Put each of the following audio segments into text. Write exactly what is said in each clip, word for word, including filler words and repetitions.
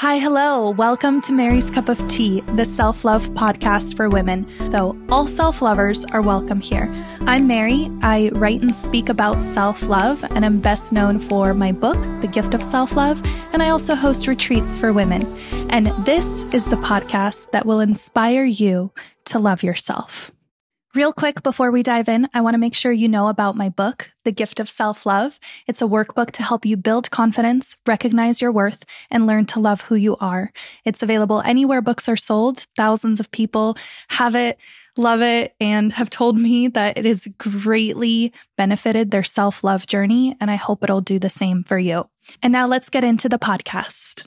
Hi, hello. Welcome to Mary's Cup of Tea, the self-love podcast for women, though all self-lovers are welcome here. I'm Mary. I write and speak about self-love, and I'm best known for my book, The Gift of Self-Love, and I also host retreats for women. And this is the podcast that will inspire you to love yourself. Real quick, before we dive in, I want to make sure you know about my book, The Gift of Self-Love. It's a workbook to help you build confidence, recognize your worth, and learn to love who you are. It's available anywhere books are sold. Thousands of people have it, love it, and have told me that it has greatly benefited their self-love journey, and I hope it'll do the same for you. And now let's get into the podcast.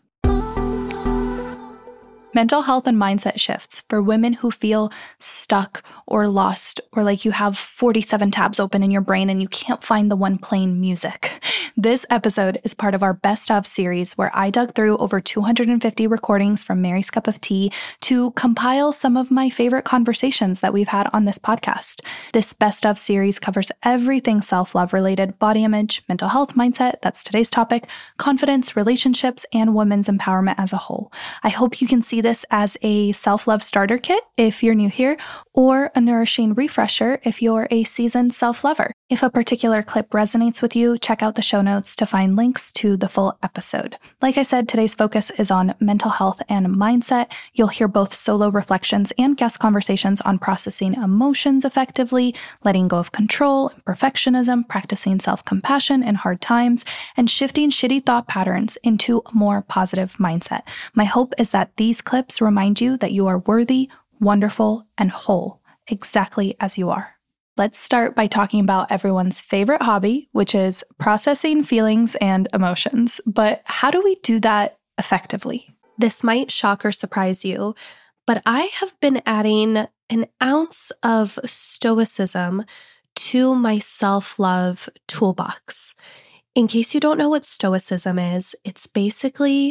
Mental health and mindset shifts for women who feel stuck or lost, or like you have forty-seven tabs open in your brain and you can't find the one playing music. This episode is part of our Best Of series where I dug through over two hundred fifty recordings from Mary's Cup of Tea to compile some of my favorite conversations that we've had on this podcast. This Best Of series covers everything self-love related: body image, mental health, mindset, that's today's topic, confidence, relationships, and women's empowerment as a whole. I hope you can see this as a self-love starter kit if you're new here, or a nourishing refresher if you're a seasoned self-lover. If a particular clip resonates with you, check out the show notes to find links to the full episode. Like I said, today's focus is on mental health and mindset. You'll hear both solo reflections and guest conversations on processing emotions effectively, letting go of control and perfectionism, practicing self-compassion in hard times, and shifting shitty thought patterns into a more positive mindset. My hope is that these clips remind you that you are worthy, wonderful, and whole, exactly as you are. Let's start by talking about everyone's favorite hobby, which is processing feelings and emotions. But how do we do that effectively? This might shock or surprise you, but I have been adding an ounce of stoicism to my self-love toolbox. In case you don't know what stoicism is, it's basically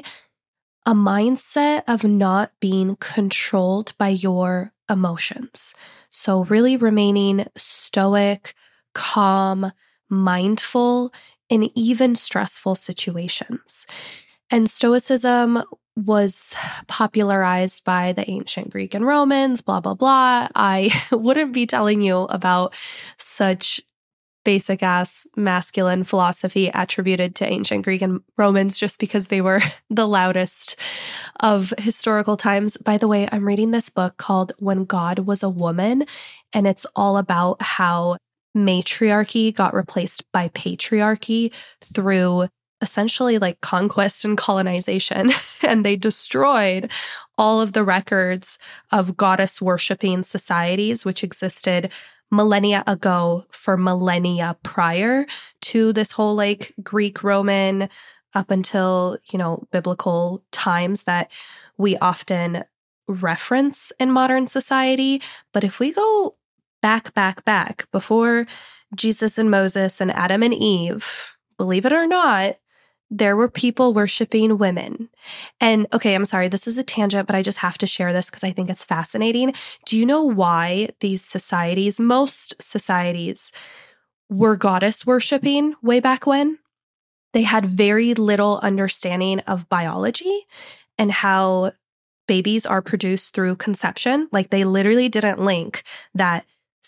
a mindset of not being controlled by your emotions. So really remaining stoic, calm, mindful in even stressful situations. And stoicism was popularized by the ancient Greek and Romans, blah, blah, blah. I wouldn't be telling you about such basic ass masculine philosophy attributed to ancient Greek and Romans just because they were the loudest of historical times. By the way, I'm reading this book called When God Was a Woman, and it's all about how matriarchy got replaced by patriarchy through essentially like conquest and colonization. And they destroyed all of the records of goddess worshiping societies, which existed millennia ago for millennia prior to this whole like Greek, Roman, up until, you know, biblical times that we often reference in modern society. But if we go back, back, back before Jesus and Moses and Adam and Eve, believe it or not, there were people worshiping women. And okay, I'm sorry, this is a tangent, but I just have to share this because I think it's fascinating. Do you know why these societies, most societies, were goddess worshiping way back when? They had very little understanding of biology and how babies are produced through conception. Like they literally didn't link that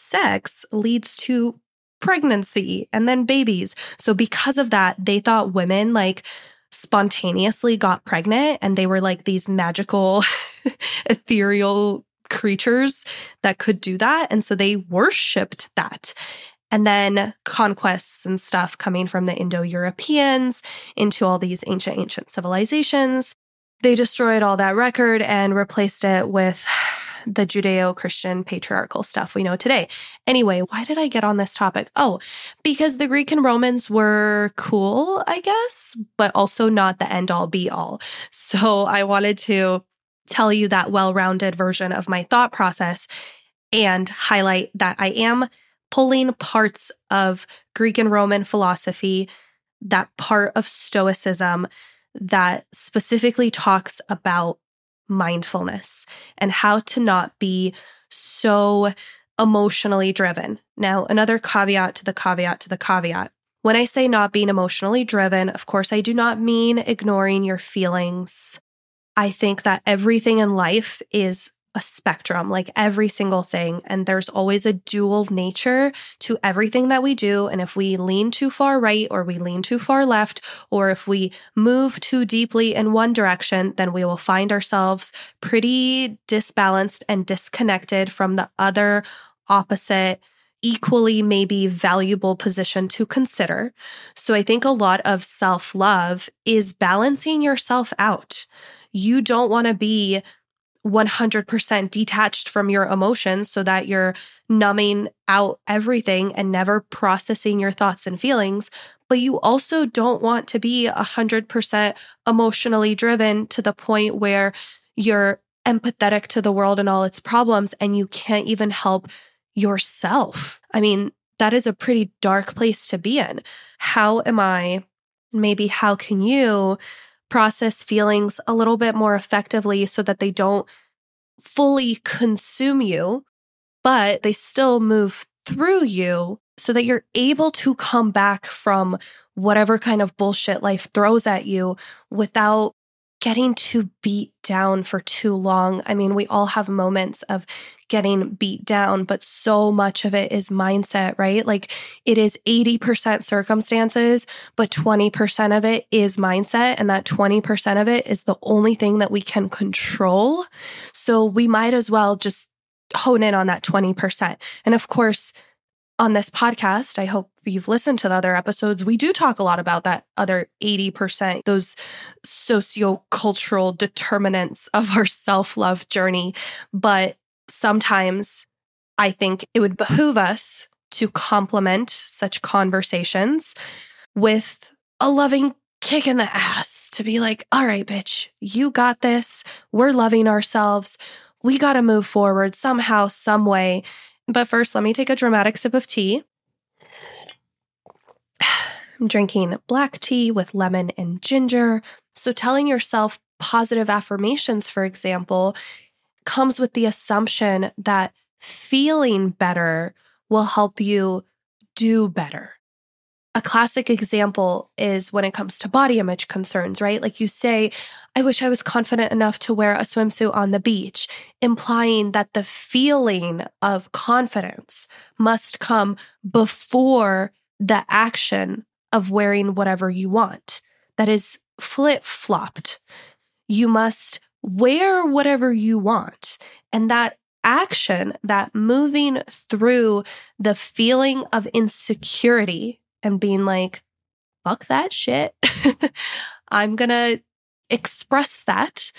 sex leads to pregnancy and then babies. So because of that, they thought women like spontaneously got pregnant and they were like these magical, ethereal creatures that could do that. And so they worshipped that. And then conquests and stuff coming from the Indo-Europeans into all these ancient, ancient civilizations. They destroyed all that record and replaced it with the Judeo-Christian patriarchal stuff we know today. Anyway, why did I get on this topic? Oh, because the Greek and Romans were cool, I guess, but also not the end-all be-all. So I wanted to tell you that well-rounded version of my thought process and highlight that I am pulling parts of Greek and Roman philosophy, that part of Stoicism that specifically talks about mindfulness and how to not be so emotionally driven. Now, another caveat to the caveat to the caveat. When I say not being emotionally driven, of course, I do not mean ignoring your feelings. I think that everything in life is a spectrum, like every single thing. And there's always a dual nature to everything that we do. And if we lean too far right or we lean too far left, or if we move too deeply in one direction, then we will find ourselves pretty disbalanced and disconnected from the other opposite, equally maybe valuable position to consider. So I think a lot of self-love is balancing yourself out. You don't want to be one hundred percent detached from your emotions so that you're numbing out everything and never processing your thoughts and feelings. But you also don't want to be one hundred percent emotionally driven to the point where you're empathetic to the world and all its problems and you can't even help yourself. I mean, that is a pretty dark place to be in. How am I, maybe how can you process feelings a little bit more effectively so that they don't fully consume you, but they still move through you so that you're able to come back from whatever kind of bullshit life throws at you without getting too beat down for too long. I mean, we all have moments of getting beat down, but so much of it is mindset, right? Like it is eighty percent circumstances, but twenty percent of it is mindset. And that twenty percent of it is the only thing that we can control. So we might as well just hone in on that twenty percent. And of course, on this podcast, I hope you've listened to the other episodes, we do talk a lot about that other eighty percent, those sociocultural determinants of our self-love journey. But sometimes I think it would behoove us to complement such conversations with a loving kick in the ass to be like, all right, bitch, you got this. We're loving ourselves. We got to move forward somehow, some way. But first, let me take a dramatic sip of tea. I'm drinking black tea with lemon and ginger. So telling yourself positive affirmations, for example, comes with the assumption that feeling better will help you do better. A classic example is when it comes to body image concerns, right? Like you say, I wish I was confident enough to wear a swimsuit on the beach, implying that the feeling of confidence must come before the action of wearing whatever you want. That is flip-flopped. You must wear whatever you want. And that action, that moving through the feeling of insecurity and being like, fuck that shit. I'm going to express that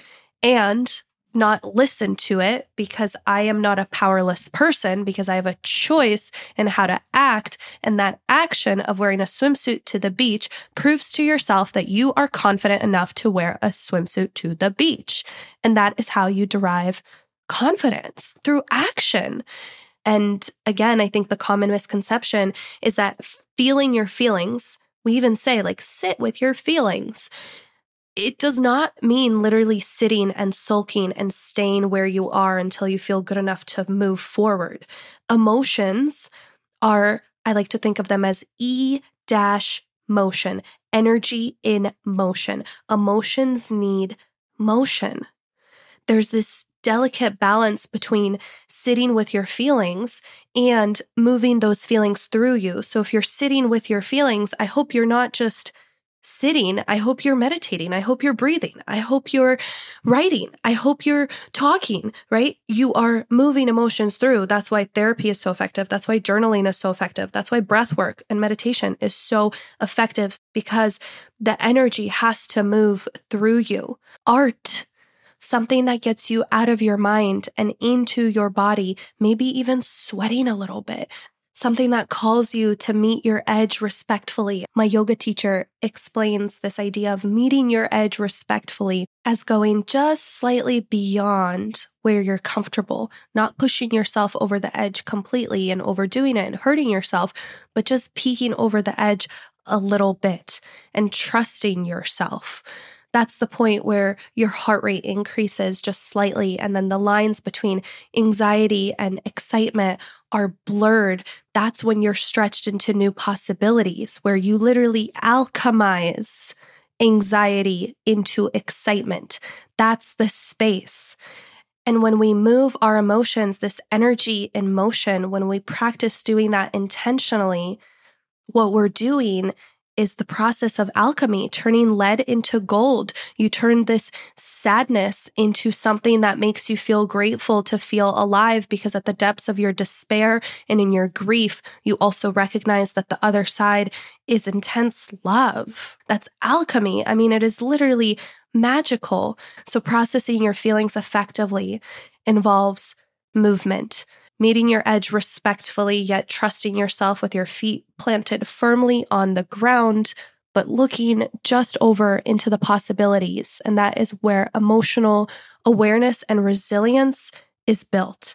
and not listen to it because I am not a powerless person, because I have a choice in how to act. And that action of wearing a swimsuit to the beach proves to yourself that you are confident enough to wear a swimsuit to the beach. And that is how you derive confidence, through action. And again, I think the common misconception is that feeling your feelings, we even say like, sit with your feelings. It does not mean literally sitting and sulking and staying where you are until you feel good enough to move forward. Emotions are, I like to think of them as E dash motion, energy in motion. Emotions need motion. There's this delicate balance between sitting with your feelings and moving those feelings through you. So if you're sitting with your feelings, I hope you're not just sitting. I hope you're meditating. I hope you're breathing. I hope you're writing. I hope you're talking, right? You are moving emotions through. That's why therapy is so effective. That's why journaling is so effective. That's why breath work and meditation is so effective, because the energy has to move through you. Art, something that gets you out of your mind and into your body, maybe even sweating a little bit. Something that calls you to meet your edge respectfully. My yoga teacher explains this idea of meeting your edge respectfully as going just slightly beyond where you're comfortable, not pushing yourself over the edge completely and overdoing it and hurting yourself, but just peeking over the edge a little bit and trusting yourself. That's the point where your heart rate increases just slightly, and then the lines between anxiety and excitement are blurred. That's when you're stretched into new possibilities, where you literally alchemize anxiety into excitement. That's the space. And when we move our emotions, this energy in motion, when we practice doing that intentionally, what we're doing is the process of alchemy, turning lead into gold. You turn this sadness into something that makes you feel grateful to feel alive, because at the depths of your despair and in your grief, you also recognize that the other side is intense love. That's alchemy. I mean, it is literally magical. So processing your feelings effectively involves movement, meeting your edge respectfully, yet trusting yourself with your feet planted firmly on the ground, but looking just over into the possibilities. And that is where emotional awareness and resilience is built.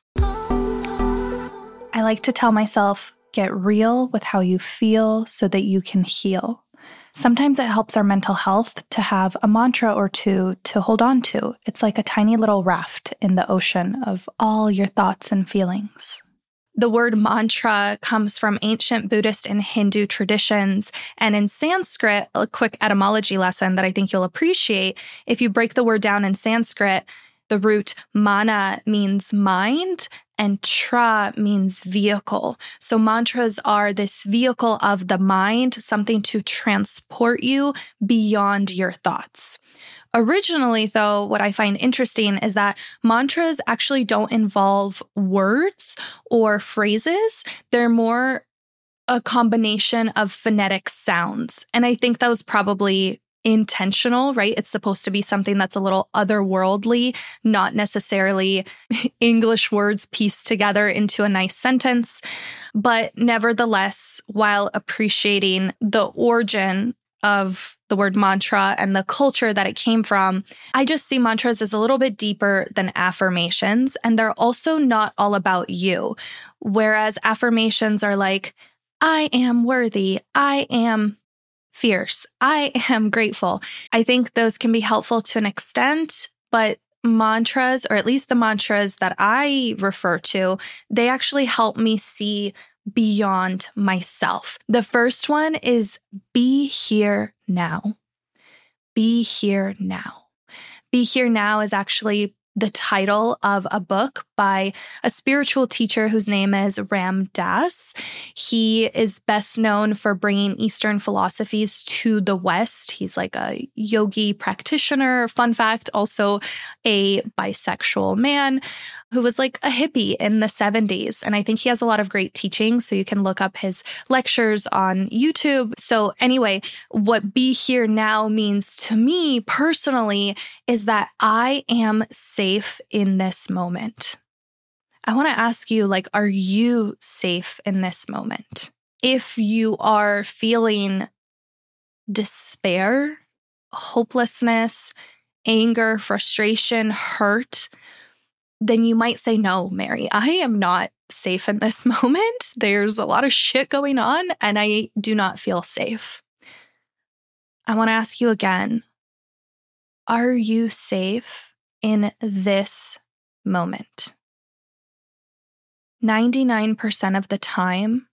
I like to tell myself, get real with how you feel so that you can heal. Sometimes it helps our mental health to have a mantra or two to hold on to. It's like a tiny little raft in the ocean of all your thoughts and feelings. The word mantra comes from ancient Buddhist and Hindu traditions. And in Sanskrit, a quick etymology lesson that I think you'll appreciate, if you break the word down in Sanskrit, the root mana means mind and tra means vehicle. So mantras are this vehicle of the mind, something to transport you beyond your thoughts. Originally, though, what I find interesting is that mantras actually don't involve words or phrases. They're more a combination of phonetic sounds. And I think that was probably intentional, right? It's supposed to be something that's a little otherworldly, not necessarily English words pieced together into a nice sentence. But nevertheless, while appreciating the origin of the word mantra and the culture that it came from, I just see mantras as a little bit deeper than affirmations. And they're also not all about you. Whereas affirmations are like, I am worthy, I am fierce, I am grateful. I think those can be helpful to an extent, but mantras, or at least the mantras that I refer to, they actually help me see beyond myself. The first one is be here now. Be here now. Be here now is actually the title of a book by a spiritual teacher whose name is Ram Dass. He is best known for bringing Eastern philosophies to the West. He's like a yogi practitioner. Fun fact, also a bisexual man who was like a hippie in the seventies. And I think he has a lot of great teachings, so you can look up his lectures on YouTube. So anyway, what be here now means to me personally is that I am safe in this moment. I want to ask you, like, are you safe in this moment? If you are feeling despair, hopelessness, anger, frustration, hurt, then you might say, no, Mary, I am not safe in this moment. There's a lot of shit going on and I do not feel safe. I want to ask you again, are you safe in this moment? ninety-nine percent of the time,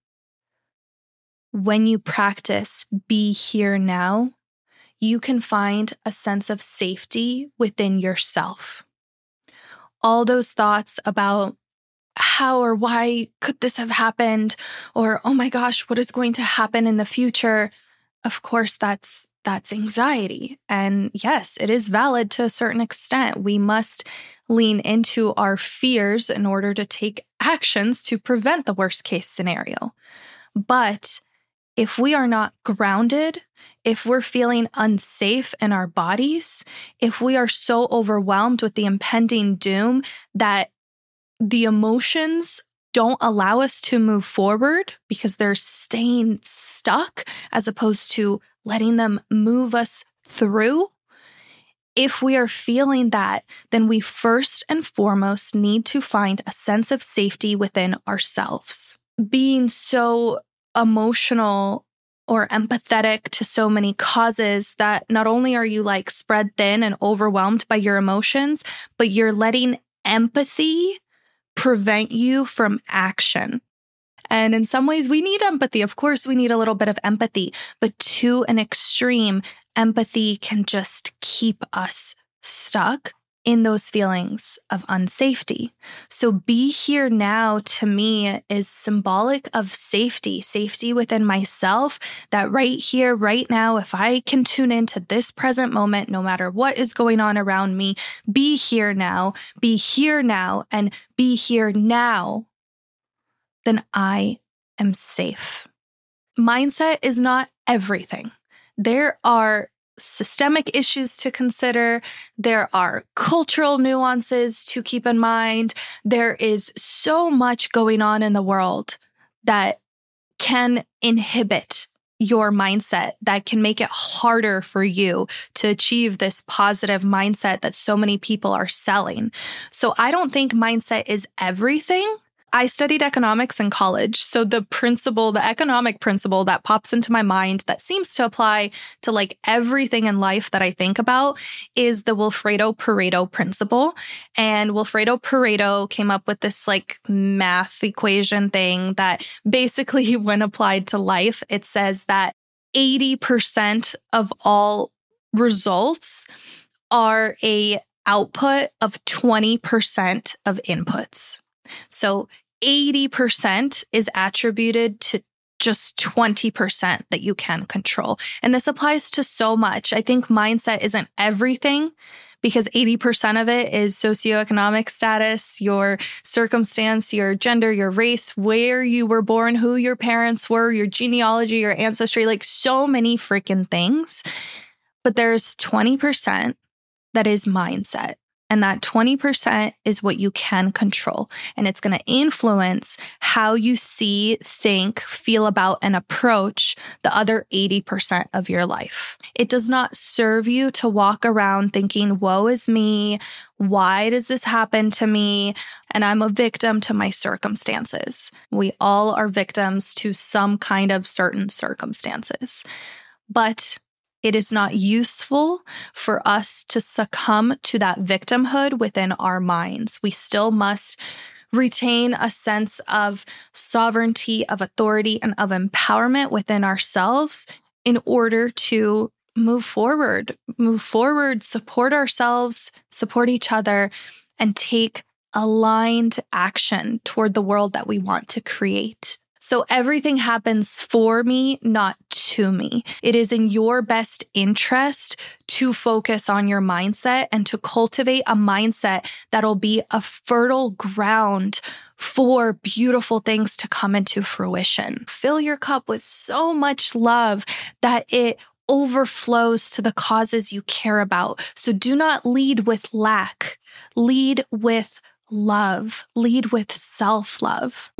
when you practice be here now, you can find a sense of safety within yourself. All those thoughts about how or why could this have happened, or, oh my gosh, what is going to happen in the future? Of course, that's that's anxiety. And yes, it is valid to a certain extent. We must lean into our fears in order to take actions to prevent the worst case scenario. But if we are not grounded, if we're feeling unsafe in our bodies, if we are so overwhelmed with the impending doom that the emotions don't allow us to move forward because they're staying stuck as opposed to letting them move us through, if we are feeling that, then we first and foremost need to find a sense of safety within ourselves. Being so emotional or empathetic to so many causes that not only are you like spread thin and overwhelmed by your emotions, but you're letting empathy prevent you from action. And in some ways, we need empathy. Of course, we need a little bit of empathy, but to an extreme, Empathy can just keep us stuck in those feelings of unsafety. So be here now to me is symbolic of safety, safety within myself, that right here, right now, if I can tune into this present moment, no matter what is going on around me, be here now, be here now, and be here now, then I am safe. Mindset is not everything. There are systemic issues to consider. There are cultural nuances to keep in mind. There is so much going on in the world that can inhibit your mindset, that can make it harder for you to achieve this positive mindset that so many people are selling. So I don't think mindset is everything. I studied economics in college, so the principle, the economic principle that pops into my mind that seems to apply to like everything in life that I think about is the Wilfredo-Pareto principle. And Wilfredo-Pareto came up with this like math equation thing that basically, when applied to life, it says that eighty percent of all results are a output of twenty percent of inputs. So eighty percent is attributed to just twenty percent that you can control. And this applies to so much. I think mindset isn't everything because eighty percent of it is socioeconomic status, your circumstance, your gender, your race, where you were born, who your parents were, your genealogy, your ancestry, like so many freaking things. But there's twenty percent that is mindset. And that twenty percent is what you can control. And it's going to influence how you see, think, feel about, and approach the other eighty percent of your life. It does not serve you to walk around thinking, woe is me. Why does this happen to me? And I'm a victim to my circumstances. We all are victims to some kind of certain circumstances. But it is not useful for us to succumb to that victimhood within our minds. We still must retain a sense of sovereignty, of authority, and of empowerment within ourselves in order to move forward, move forward, support ourselves, support each other, and take aligned action toward the world that we want to create. So everything happens for me, not to me. It is in your best interest to focus on your mindset and to cultivate a mindset that'll be a fertile ground for beautiful things to come into fruition. Fill your cup with so much love that it overflows to the causes you care about. So do not lead with lack. Lead with love. Lead with self-love.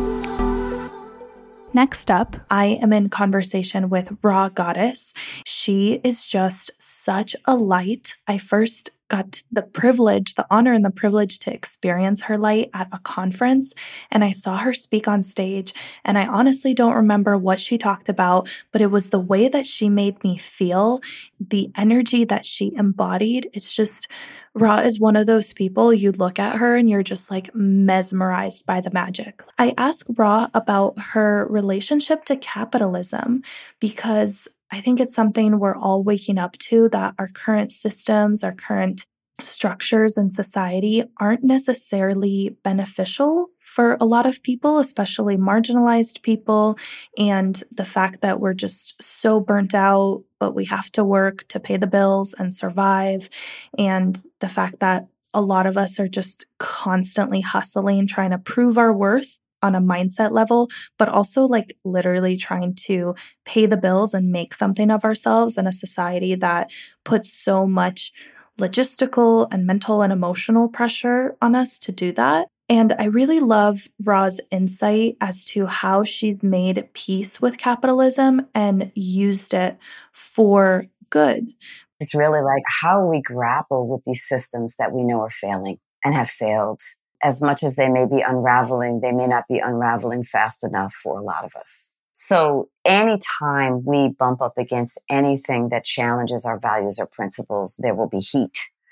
Next up, I am in conversation with Raw Goddess. She is just such a light. I first got the privilege, the honor and the privilege to experience her light at a conference, and I saw her speak on stage, and I honestly don't remember what she talked about, but it was the way that she made me feel, the energy that she embodied. It's just, Ra is one of those people, you look at her and you're just like mesmerized by the magic. I asked Ra about her relationship to capitalism because I think it's something we're all waking up to, that our current systems, our current structures in society aren't necessarily beneficial for a lot of people, especially marginalized people. And the fact that we're just so burnt out, but we have to work to pay the bills and survive. And the fact that a lot of us are just constantly hustling, trying to prove our worth on a mindset level, but also like literally trying to pay the bills and make something of ourselves in a society that puts so much logistical and mental and emotional pressure on us to do that. And I really love Ra's insight as to how she's made peace with capitalism and used it for good. It's really like how we grapple with these systems that we know are failing and have failed. As much as they may be unraveling, they may not be unraveling fast enough for a lot of us. So anytime we bump up against anything that challenges our values or principles, there will be heat.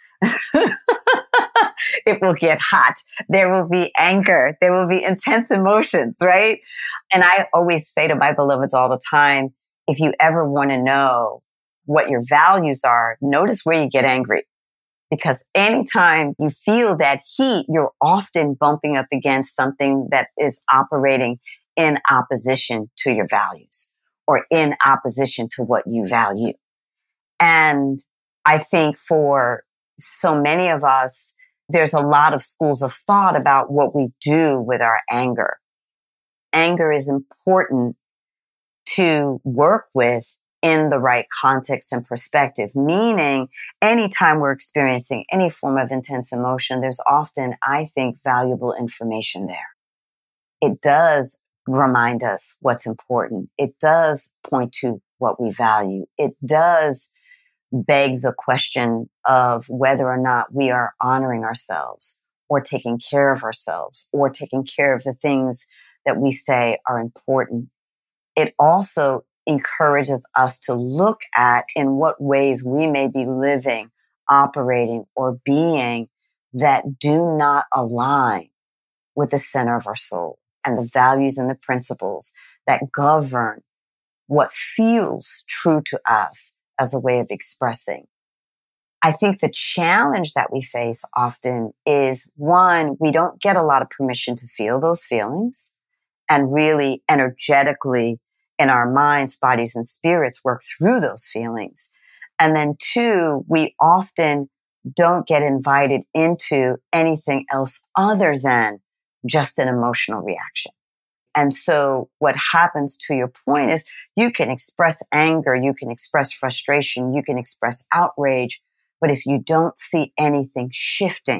It will get hot. There will be anger. There will be intense emotions, right? And I always say to my beloveds all the time, if you ever want to know what your values are, notice where you get angry. Because anytime you feel that heat, you're often bumping up against something that is operating in opposition to your values or in opposition to what you value. And I think for so many of us, there's a lot of schools of thought about what we do with our anger. Anger is important to work with in the right context and perspective, meaning anytime we're experiencing any form of intense emotion, there's often, I think, valuable information there. It does remind us what's important. It does point to what we value. It does beg the question of whether or not we are honoring ourselves or taking care of ourselves or taking care of the things that we say are important. It also encourages us to look at in what ways we may be living, operating, or being that do not align with the center of our soul and the values and the principles that govern what feels true to us as a way of expressing. I think the challenge that we face often is, one, we don't get a lot of permission to feel those feelings and really energetically in our minds, bodies, and spirits work through those feelings. And then two, we often don't get invited into anything else other than just an emotional reaction. And so what happens, to your point, is you can express anger, you can express frustration, you can express outrage, but if you don't see anything shifting,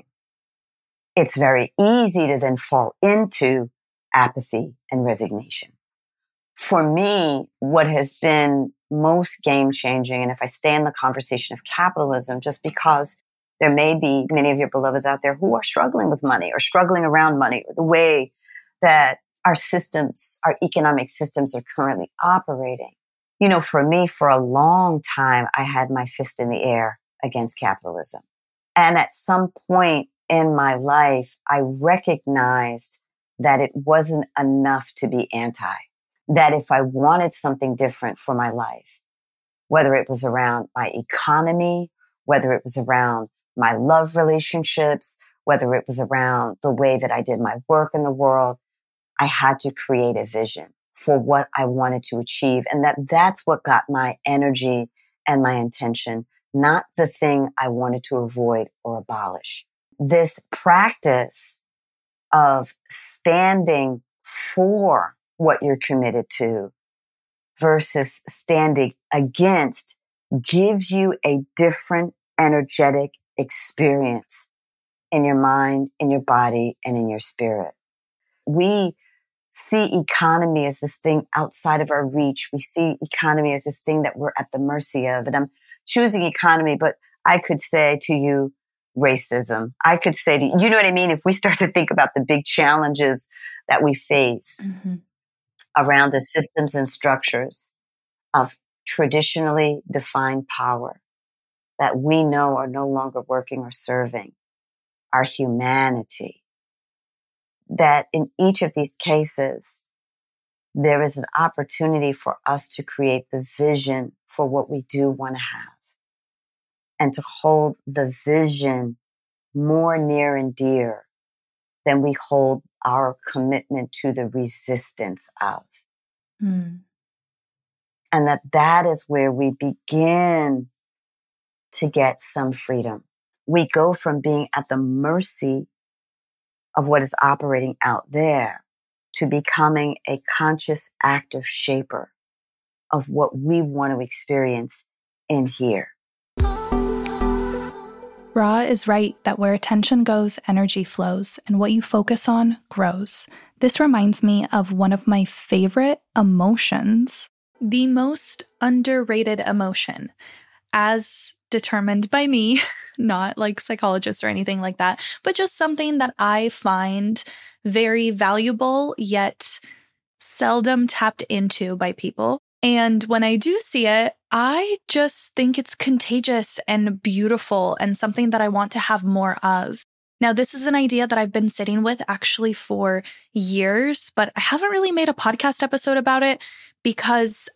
it's very easy to then fall into apathy and resignation. For me, what has been most game-changing, and if I stay in the conversation of capitalism, just because there may be many of your beloveds out there who are struggling with money or struggling around money, or the way that our systems, our economic systems are currently operating. You know, for me, for a long time, I had my fist in the air against capitalism. And at some point in my life, I recognized that it wasn't enough to be anti. That if I wanted something different for my life, whether it was around my economy, whether it was around my love relationships, whether it was around the way that I did my work in the world, I had to create a vision for what I wanted to achieve. And that that's what got my energy and my intention, not the thing I wanted to avoid or abolish. This practice of standing for what you're committed to versus standing against gives you a different energetic experience in your mind, in your body, and in your spirit. We see economy as this thing outside of our reach. We see economy as this thing that we're at the mercy of. And I'm choosing economy, but I could say to you, racism. I could say to you, you know what I mean? If we start to think about the big challenges that we face, mm-hmm. around the systems and structures of traditionally defined power that we know are no longer working or serving our humanity, that in each of these cases, there is an opportunity for us to create the vision for what we do want to have and to hold the vision more near and dear than we hold our commitment to the resistance of. Mm. And that that is where we begin to get some freedom. We go from being at the mercy of what is operating out there to becoming a conscious, active shaper of what we want to experience in here. Ra is right that where attention goes, energy flows, and what you focus on grows. This reminds me of one of my favorite emotions, the most underrated emotion, as determined by me, not like psychologists or anything like that, but just something that I find very valuable yet seldom tapped into by people. And when I do see it, I just think it's contagious and beautiful and something that I want to have more of. Now, this is an idea that I've been sitting with actually for years, but I haven't really made a podcast episode about it because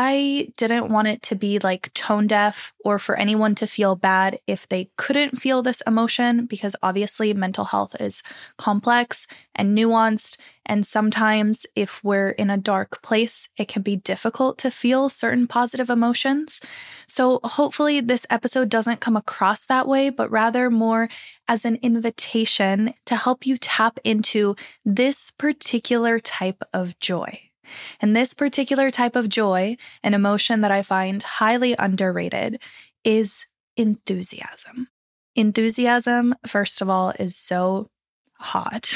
I didn't want it to be like tone deaf or for anyone to feel bad if they couldn't feel this emotion, because obviously mental health is complex and nuanced. And sometimes if we're in a dark place, it can be difficult to feel certain positive emotions. So hopefully this episode doesn't come across that way, but rather more as an invitation to help you tap into this particular type of joy. And this particular type of joy, an emotion that I find highly underrated, is enthusiasm. Enthusiasm, first of all, is so hot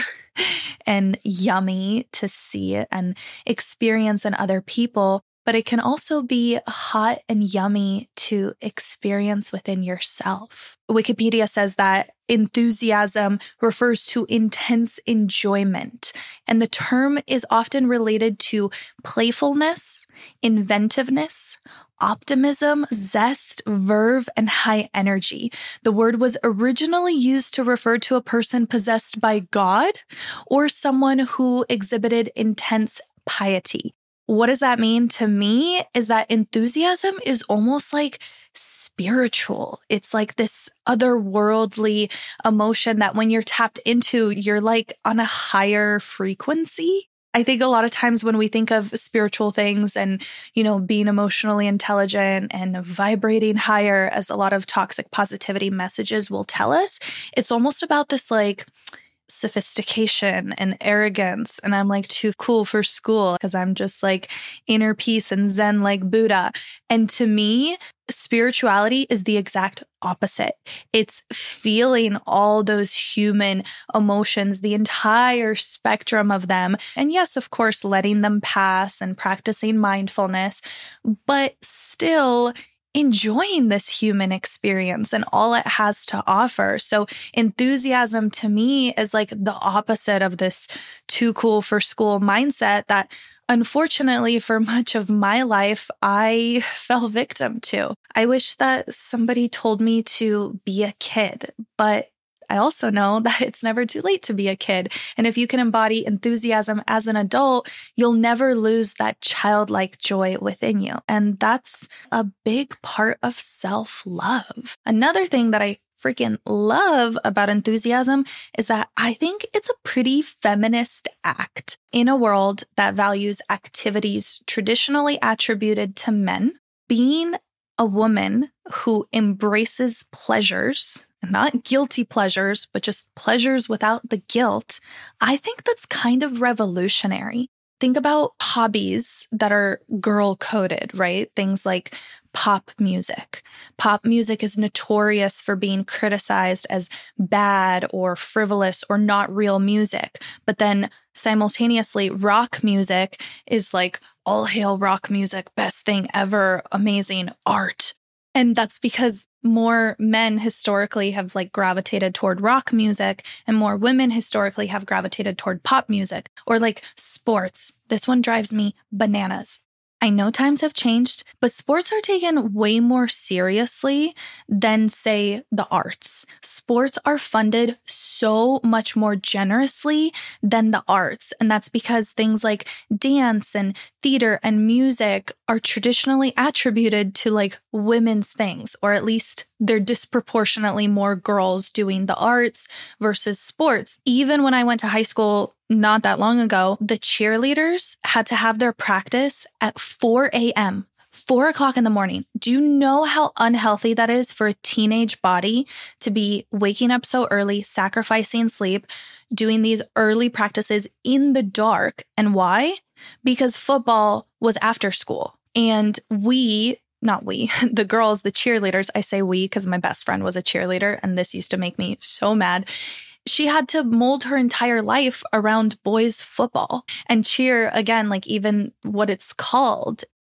and yummy to see and experience in other people, but it can also be hot and yummy to experience within yourself. Wikipedia says that enthusiasm refers to intense enjoyment, and the term is often related to playfulness, inventiveness, optimism, zest, verve, and high energy. The word was originally used to refer to a person possessed by God or someone who exhibited intense piety. What does that mean to me is that enthusiasm is almost like spiritual. It's like this otherworldly emotion that when you're tapped into, you're like on a higher frequency. I think a lot of times when we think of spiritual things and, you know, being emotionally intelligent and vibrating higher, as a lot of toxic positivity messages will tell us, it's almost about this like sophistication and arrogance. And I'm like too cool for school because I'm just like inner peace and Zen like Buddha. And to me, spirituality is the exact opposite. It's feeling all those human emotions, the entire spectrum of them. And yes, of course, letting them pass and practicing mindfulness, but still enjoying this human experience and all it has to offer. So enthusiasm to me is like the opposite of this too cool for school mindset that unfortunately for much of my life, I fell victim to. I wish that somebody told me to be a kid, but I also know that it's never too late to be a kid. And if you can embody enthusiasm as an adult, you'll never lose that childlike joy within you. And that's a big part of self-love. Another thing that I freaking love about enthusiasm is that I think it's a pretty feminist act in a world that values activities traditionally attributed to men. Being a woman who embraces pleasures, not guilty pleasures, but just pleasures without the guilt, I think that's kind of revolutionary. Think about hobbies that are girl-coded, right? Things like pop music. Pop music is notorious for being criticized as bad or frivolous or not real music. But then simultaneously, rock music is like, all hail rock music, best thing ever, amazing art. And that's because more men historically have like gravitated toward rock music and more women historically have gravitated toward pop music or like sports. This one drives me bananas. I know times have changed, but sports are taken way more seriously than, say, the arts. Sports are funded so much more generously than the arts. And that's because things like dance and theater and music are traditionally attributed to like women's things, or at least they're disproportionately more girls doing the arts versus sports. Even when I went to high school, not that long ago, the cheerleaders had to have their practice at four a.m., four o'clock in the morning. Do you know how unhealthy that is for a teenage body to be waking up so early, sacrificing sleep, doing these early practices in the dark? And why? Because football was after school. And we, not we, the girls, the cheerleaders, I say we because my best friend was a cheerleader and this used to make me so mad. She had to mold her entire life around boys' football and cheer. Again, like even what it's called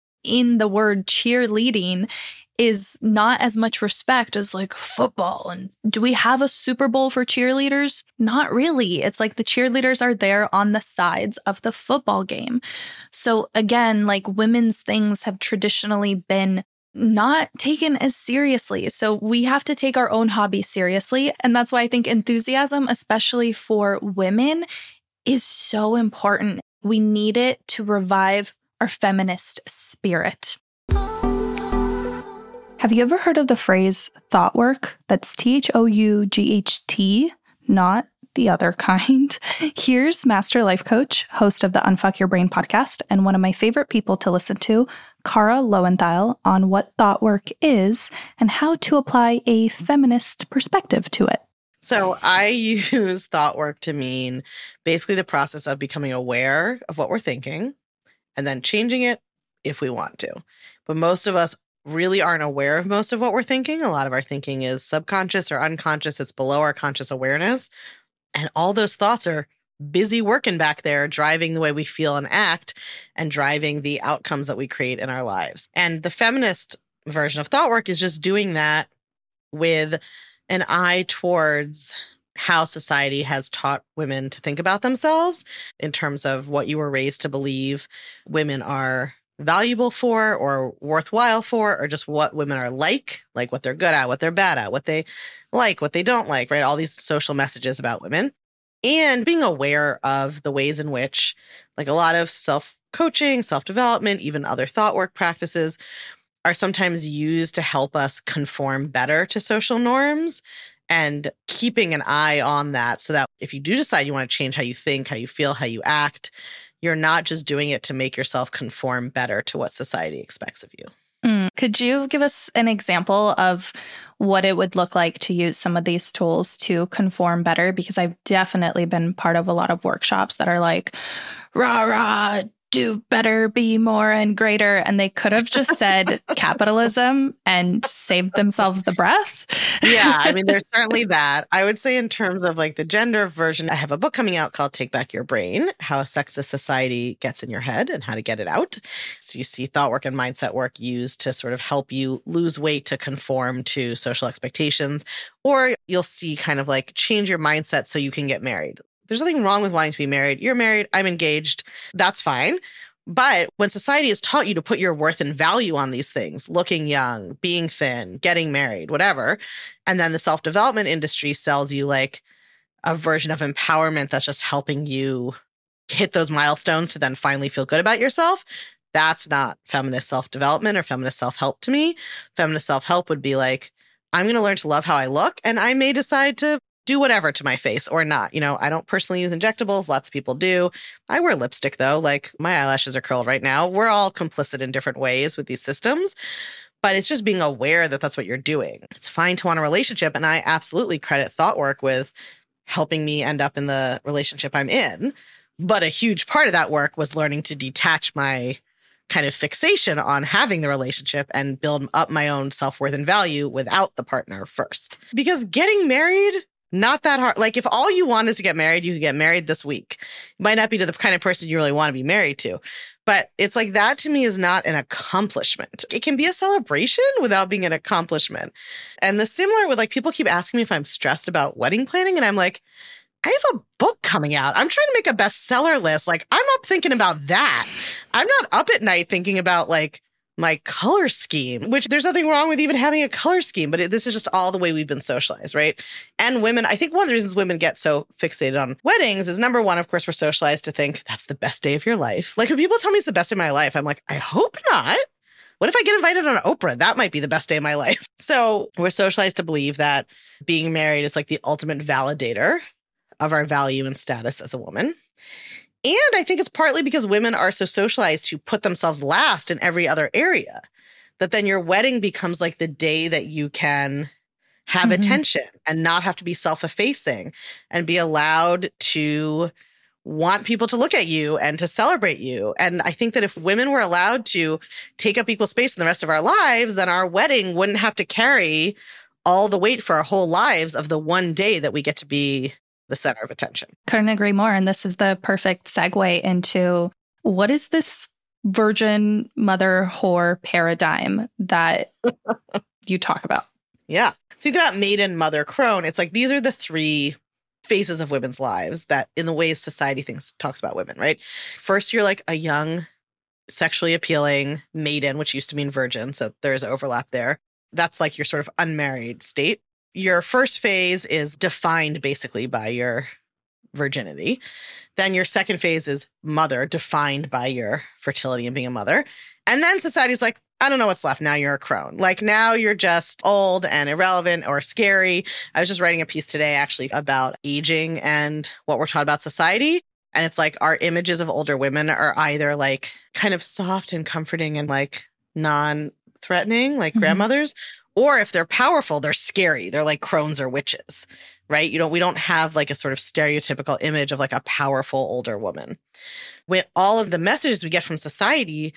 in the word cheerleading is not as much respect as like football. And do we have a Super Bowl for cheerleaders? Not really. It's like the cheerleaders are there on the sides of the football game. So again, like women's things have traditionally been not taken as seriously. So we have to take our own hobbies seriously. And that's why I think enthusiasm, especially for women, is so important. We need it to revive our feminist spirit. Have you ever heard of the phrase thought work? That's T H O U G H T, not the other kind. Here's master life coach, host of the Unfuck Your Brain podcast, and one of my favorite people to listen to, Cara Lowenthal, on what thought work is and how to apply a feminist perspective to it. So I use thought work to mean basically the process of becoming aware of what we're thinking and then changing it if we want to. But most of us really aren't aware of most of what we're thinking. A lot of our thinking is subconscious or unconscious. It's below our conscious awareness. And all those thoughts are busy working back there, driving the way we feel and act and driving the outcomes that we create in our lives. And the feminist version of thought work is just doing that with an eye towards how society has taught women to think about themselves in terms of what you were raised to believe women are valuable for or worthwhile for, or just what women are like, like what they're good at, what they're bad at, what they like, what they don't like, right? All these social messages about women. And being aware of the ways in which, like a lot of self-coaching, self-development, even other thought work practices are sometimes used to help us conform better to social norms, and keeping an eye on that so that if you do decide you want to change how you think, how you feel, how you act, you're not just doing it to make yourself conform better to what society expects of you. Mm. Could you give us an example of what it would look like to use some of these tools to conform better? Because I've definitely been part of a lot of workshops that are like, rah, rah, do better, be more, and greater. And they could have just said capitalism and saved themselves the breath. Yeah, I mean, there's certainly that. I would say in terms of like the gender version, I have a book coming out called Take Back Your Brain, How a Sexist Society Gets in Your Head and How to Get It Out. So you see thought work and mindset work used to sort of help you lose weight to conform to social expectations, or you'll see kind of like change your mindset so you can get married. There's nothing wrong with wanting to be married. You're married. I'm engaged. That's fine. But when society has taught you to put your worth and value on these things, looking young, being thin, getting married, whatever, and then the self-development industry sells you like a version of empowerment that's just helping you hit those milestones to then finally feel good about yourself, that's not feminist self-development or feminist self-help to me. Feminist self-help would be like, I'm going to learn to love how I look, and I may decide to do whatever to my face or not. You know, I don't personally use injectables. Lots of people do. I wear lipstick though. Like my eyelashes are curled right now. We're all complicit in different ways with these systems, but it's just being aware that that's what you're doing. It's fine to want a relationship. And I absolutely credit thought work with helping me end up in the relationship I'm in. But a huge part of that work was learning to detach my kind of fixation on having the relationship and build up my own self-worth and value without the partner first. Because getting married, not that hard. Like if all you want is to get married, you can get married this week. It might not be to the kind of person you really want to be married to. But it's like that to me is not an accomplishment. It can be a celebration without being an accomplishment. And the similar with like people keep asking me if I'm stressed about wedding planning. And I'm like, I have a book coming out. I'm trying to make a bestseller list. Like I'm up thinking about that. I'm not up at night thinking about like my color scheme, which there's nothing wrong with even having a color scheme, but it, this is just all the way we've been socialized, right? And women, I think one of the reasons women get so fixated on weddings is number one, of course, we're socialized to think that's the best day of your life. Like when people tell me it's the best day of my life, I'm like, I hope not. What if I get invited on Oprah? That might be the best day of my life. So we're socialized to believe that being married is like the ultimate validator of our value and status as a woman. And I think it's partly because women are so socialized to put themselves last in every other area, that then your wedding becomes like the day that you can have mm-hmm. attention and not have to be self-effacing and be allowed to want people to look at you and to celebrate you. And I think that if women were allowed to take up equal space in the rest of our lives, then our wedding wouldn't have to carry all the weight for our whole lives of the one day that we get to be the center of attention. Couldn't agree more. And this is the perfect segue into what is this virgin mother whore paradigm that you talk about? Yeah. So you think about maiden, mother, crone. It's like these are the three phases of women's lives that in the ways society thinks talks about women, right? First, you're like a young, sexually appealing maiden, which used to mean virgin. So there's overlap there. That's like your sort of unmarried state. Your first phase is defined basically by your virginity. Then your second phase is mother, defined by your fertility and being a mother. And then society's like, I don't know what's left. Now you're a crone. Like now you're just old and irrelevant or scary. I was just writing a piece today actually about aging and what we're taught about society. And it's like our images of older women are either like kind of soft and comforting and like non-threatening, like mm-hmm. grandmothers, or if they're powerful, they're scary. They're like crones or witches, right? You don't, we don't have like a sort of stereotypical image of like a powerful older woman. With all of the messages we get from society,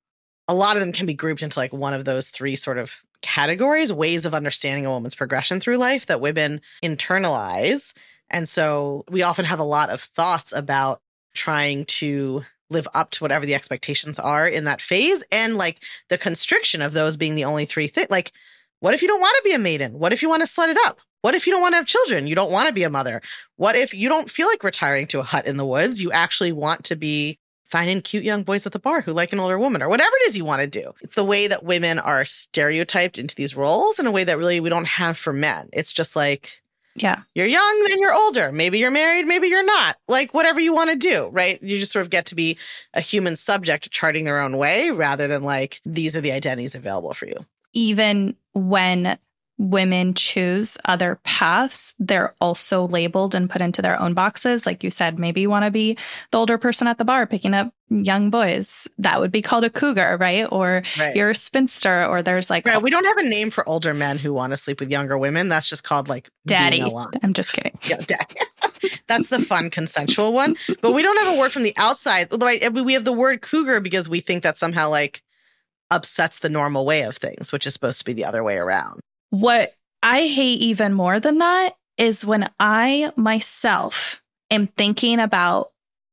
a lot of them can be grouped into like one of those three sort of categories, ways of understanding a woman's progression through life that women internalize. And so we often have a lot of thoughts about trying to live up to whatever the expectations are in that phase. And like the constriction of those being the only three things. Like, what if you don't want to be a maiden? What if you want to slut it up? What if you don't want to have children? You don't want to be a mother? What if you don't feel like retiring to a hut in the woods? You actually want to be finding cute young boys at the bar who like an older woman or whatever it is you want to do. It's the way that women are stereotyped into these roles in a way that really we don't have for men. It's just like, yeah, you're young, then you're older. Maybe you're married, maybe you're not. Like whatever you want to do, right? You just sort of get to be a human subject charting their own way rather than like, these are the identities available for you. Even when women choose other paths, they're also labeled and put into their own boxes. Like you said, maybe you want to be the older person at the bar picking up young boys. That would be called a cougar, right? Or right. You're a spinster, or there's like... Right. We don't have a name for older men who want to sleep with younger women. That's just called like daddy. Being alone. I'm just kidding. Yeah, daddy. That's the fun consensual one. But we don't have a word from the outside. Right? We have the word cougar because we think that somehow like upsets the normal way of things, which is supposed to be the other way around. What I hate even more than that is when I myself am thinking about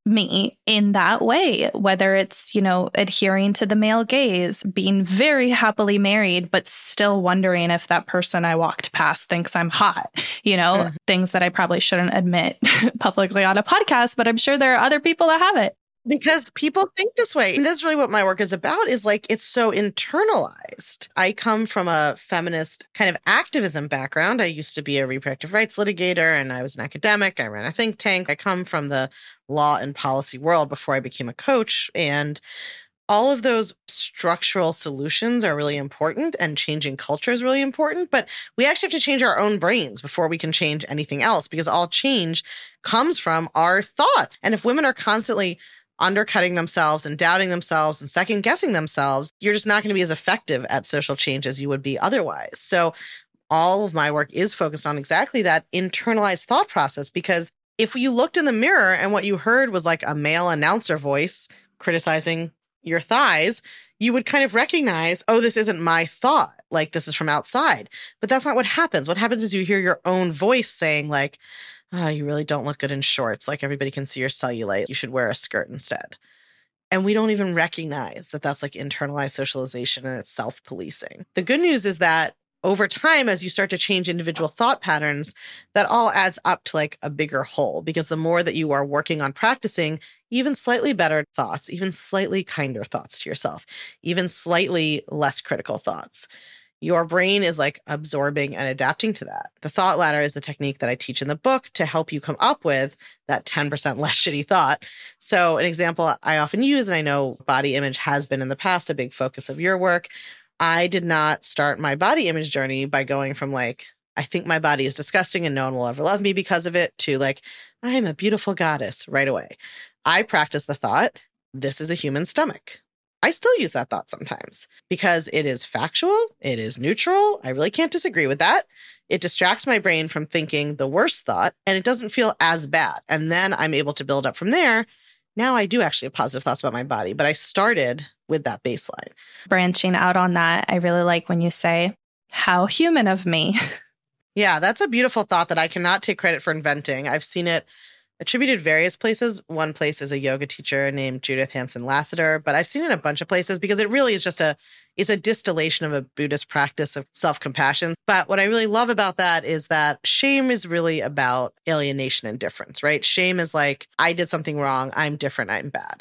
me in that way, whether it's, you know, adhering to the male gaze, being very happily married, but still wondering if that person I walked past thinks I'm hot, you know, mm-hmm. things that I probably shouldn't admit publicly on a podcast, but I'm sure there are other people that have it. Because people think this way. And that's really what my work is about, is like, it's so internalized. I come from a feminist kind of activism background. I used to be a reproductive rights litigator and I was an academic. I ran a think tank. I come from the law and policy world before I became a coach. And all of those structural solutions are really important and changing culture is really important. But we actually have to change our own brains before we can change anything else, because all change comes from our thoughts. And if women are constantly undercutting themselves and doubting themselves and second guessing themselves, you're just not going to be as effective at social change as you would be otherwise. So all of my work is focused on exactly that internalized thought process, because if you looked in the mirror and what you heard was like a male announcer voice criticizing your thighs, you would kind of recognize, oh, this isn't my thought. Like this is from outside. But that's not what happens. What happens is you hear your own voice saying like, oh, you really don't look good in shorts. Like everybody can see your cellulite. You should wear a skirt instead. And we don't even recognize that that's like internalized socialization and it's self-policing. The good news is that over time, as you start to change individual thought patterns, that all adds up to like a bigger whole, because the more that you are working on practicing even slightly better thoughts, even slightly kinder thoughts to yourself, even slightly less critical thoughts, your brain is like absorbing and adapting to that. The thought ladder is the technique that I teach in the book to help you come up with that ten percent less shitty thought. So an example I often use, and I know body image has been in the past a big focus of your work. I did not start my body image journey by going from like, I think my body is disgusting and no one will ever love me because of it, to like, I am a beautiful goddess right away. I practice the thought, this is a human stomach. I still use that thought sometimes because it is factual. It is neutral. I really can't disagree with that. It distracts my brain from thinking the worst thought and it doesn't feel as bad. And then I'm able to build up from there. Now I do actually have positive thoughts about my body, but I started with that baseline. Branching out on that, I really like when you say, how human of me. Yeah, that's a beautiful thought that I cannot take credit for inventing. I've seen it attributed various places. One place is a yoga teacher named Judith Hanson Lassiter, but I've seen it in a bunch of places because it really is just a, it's a distillation of a Buddhist practice of self-compassion. But what I really love about that is that shame is really about alienation and difference, right? Shame is like, I did something wrong. I'm different. I'm bad.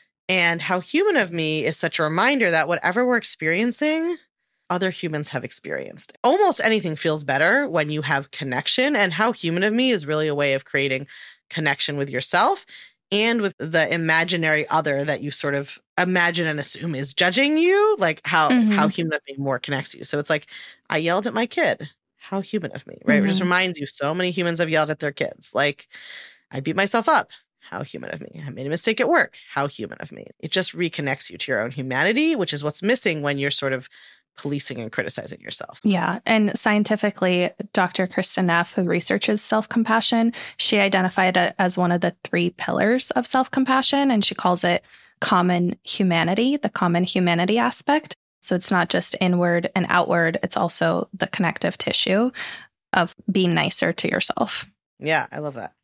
And how human of me is such a reminder that whatever we're experiencing, other humans have experienced. Almost anything feels better when you have connection. And how human of me is really a way of creating connection with yourself and with the imaginary other that you sort of imagine and assume is judging you, like how, mm-hmm. how human of me more connects you. So it's like, I yelled at my kid. How human of me, right? Mm-hmm. It just reminds you so many humans have yelled at their kids. Like, I beat myself up. How human of me. I made a mistake at work. How human of me. It just reconnects you to your own humanity, which is what's missing when you're sort of policing and criticizing yourself. Yeah. And scientifically, Doctor Kristin Neff, who researches self-compassion, she identified it as one of the three pillars of self-compassion, and she calls it common humanity, the common humanity aspect. So it's not just inward and outward, it's also the connective tissue of being nicer to yourself. Yeah, I love that.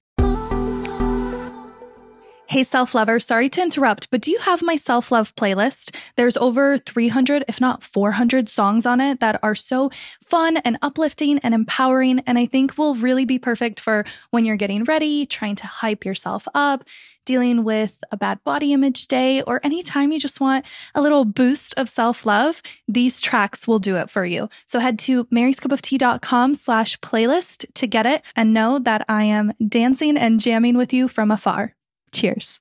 Hey, self-lovers, sorry to interrupt, but do you have my self-love playlist? There's over three hundred, if not four hundred songs on it that are so fun and uplifting and empowering, and I think will really be perfect for when you're getting ready, trying to hype yourself up, dealing with a bad body image day, or anytime you just want a little boost of self-love. These tracks will do it for you. So head to maryscupoftea.com slash playlist to get it and know that I am dancing and jamming with you from afar. Cheers.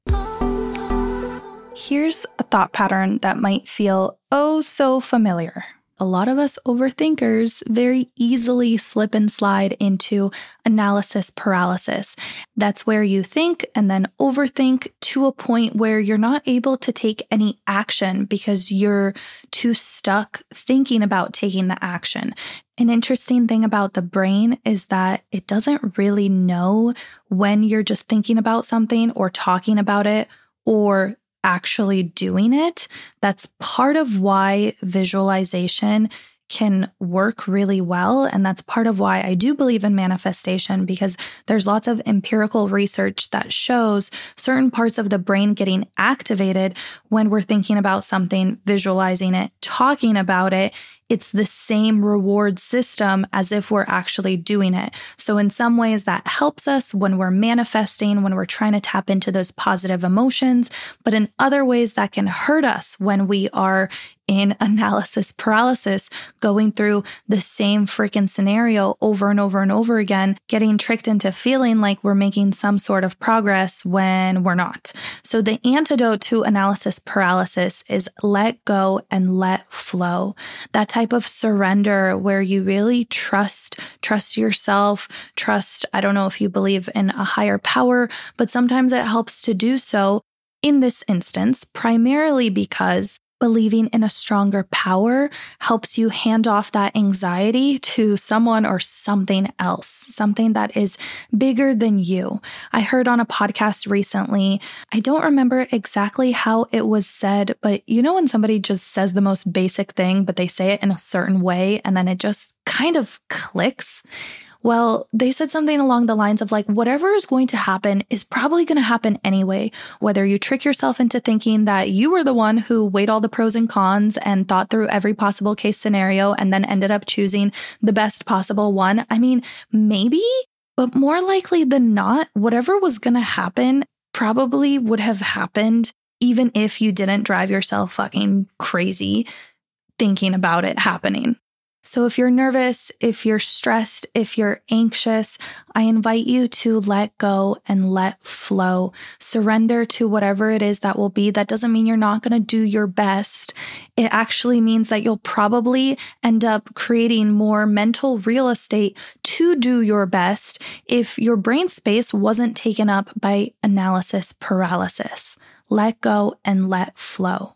Here's a thought pattern that might feel oh so familiar. A lot of us overthinkers very easily slip and slide into analysis paralysis. That's where you think and then overthink to a point where you're not able to take any action because you're too stuck thinking about taking the action. An interesting thing about the brain is that it doesn't really know when you're just thinking about something or talking about it or actually doing it. That's part of why visualization can work really well. And that's part of why I do believe in manifestation, because there's lots of empirical research that shows certain parts of the brain getting activated when we're thinking about something, visualizing it, talking about it. It's the same reward system as if we're actually doing it. So in some ways that helps us when we're manifesting, when we're trying to tap into those positive emotions, but in other ways that can hurt us when we are in analysis paralysis, going through the same freaking scenario over and over and over again, getting tricked into feeling like we're making some sort of progress when we're not. So the antidote to analysis paralysis is let go and let flow. That type of surrender where you really trust, trust yourself, trust, I don't know if you believe in a higher power, but sometimes it helps to do so in this instance, primarily because believing in a stronger power helps you hand off that anxiety to someone or something else, something that is bigger than you. I heard on a podcast recently, I don't remember exactly how it was said, but you know when somebody just says the most basic thing, but they say it in a certain way, and then it just kind of clicks? Well, they said something along the lines of like, whatever is going to happen is probably going to happen anyway. Whether you trick yourself into thinking that you were the one who weighed all the pros and cons and thought through every possible case scenario and then ended up choosing the best possible one. I mean, maybe, but more likely than not, whatever was going to happen probably would have happened even if you didn't drive yourself fucking crazy thinking about it happening. So if you're nervous, if you're stressed, if you're anxious, I invite you to let go and let flow. Surrender to whatever it is that will be. That doesn't mean you're not going to do your best. It actually means that you'll probably end up creating more mental real estate to do your best if your brain space wasn't taken up by analysis paralysis. Let go and let flow.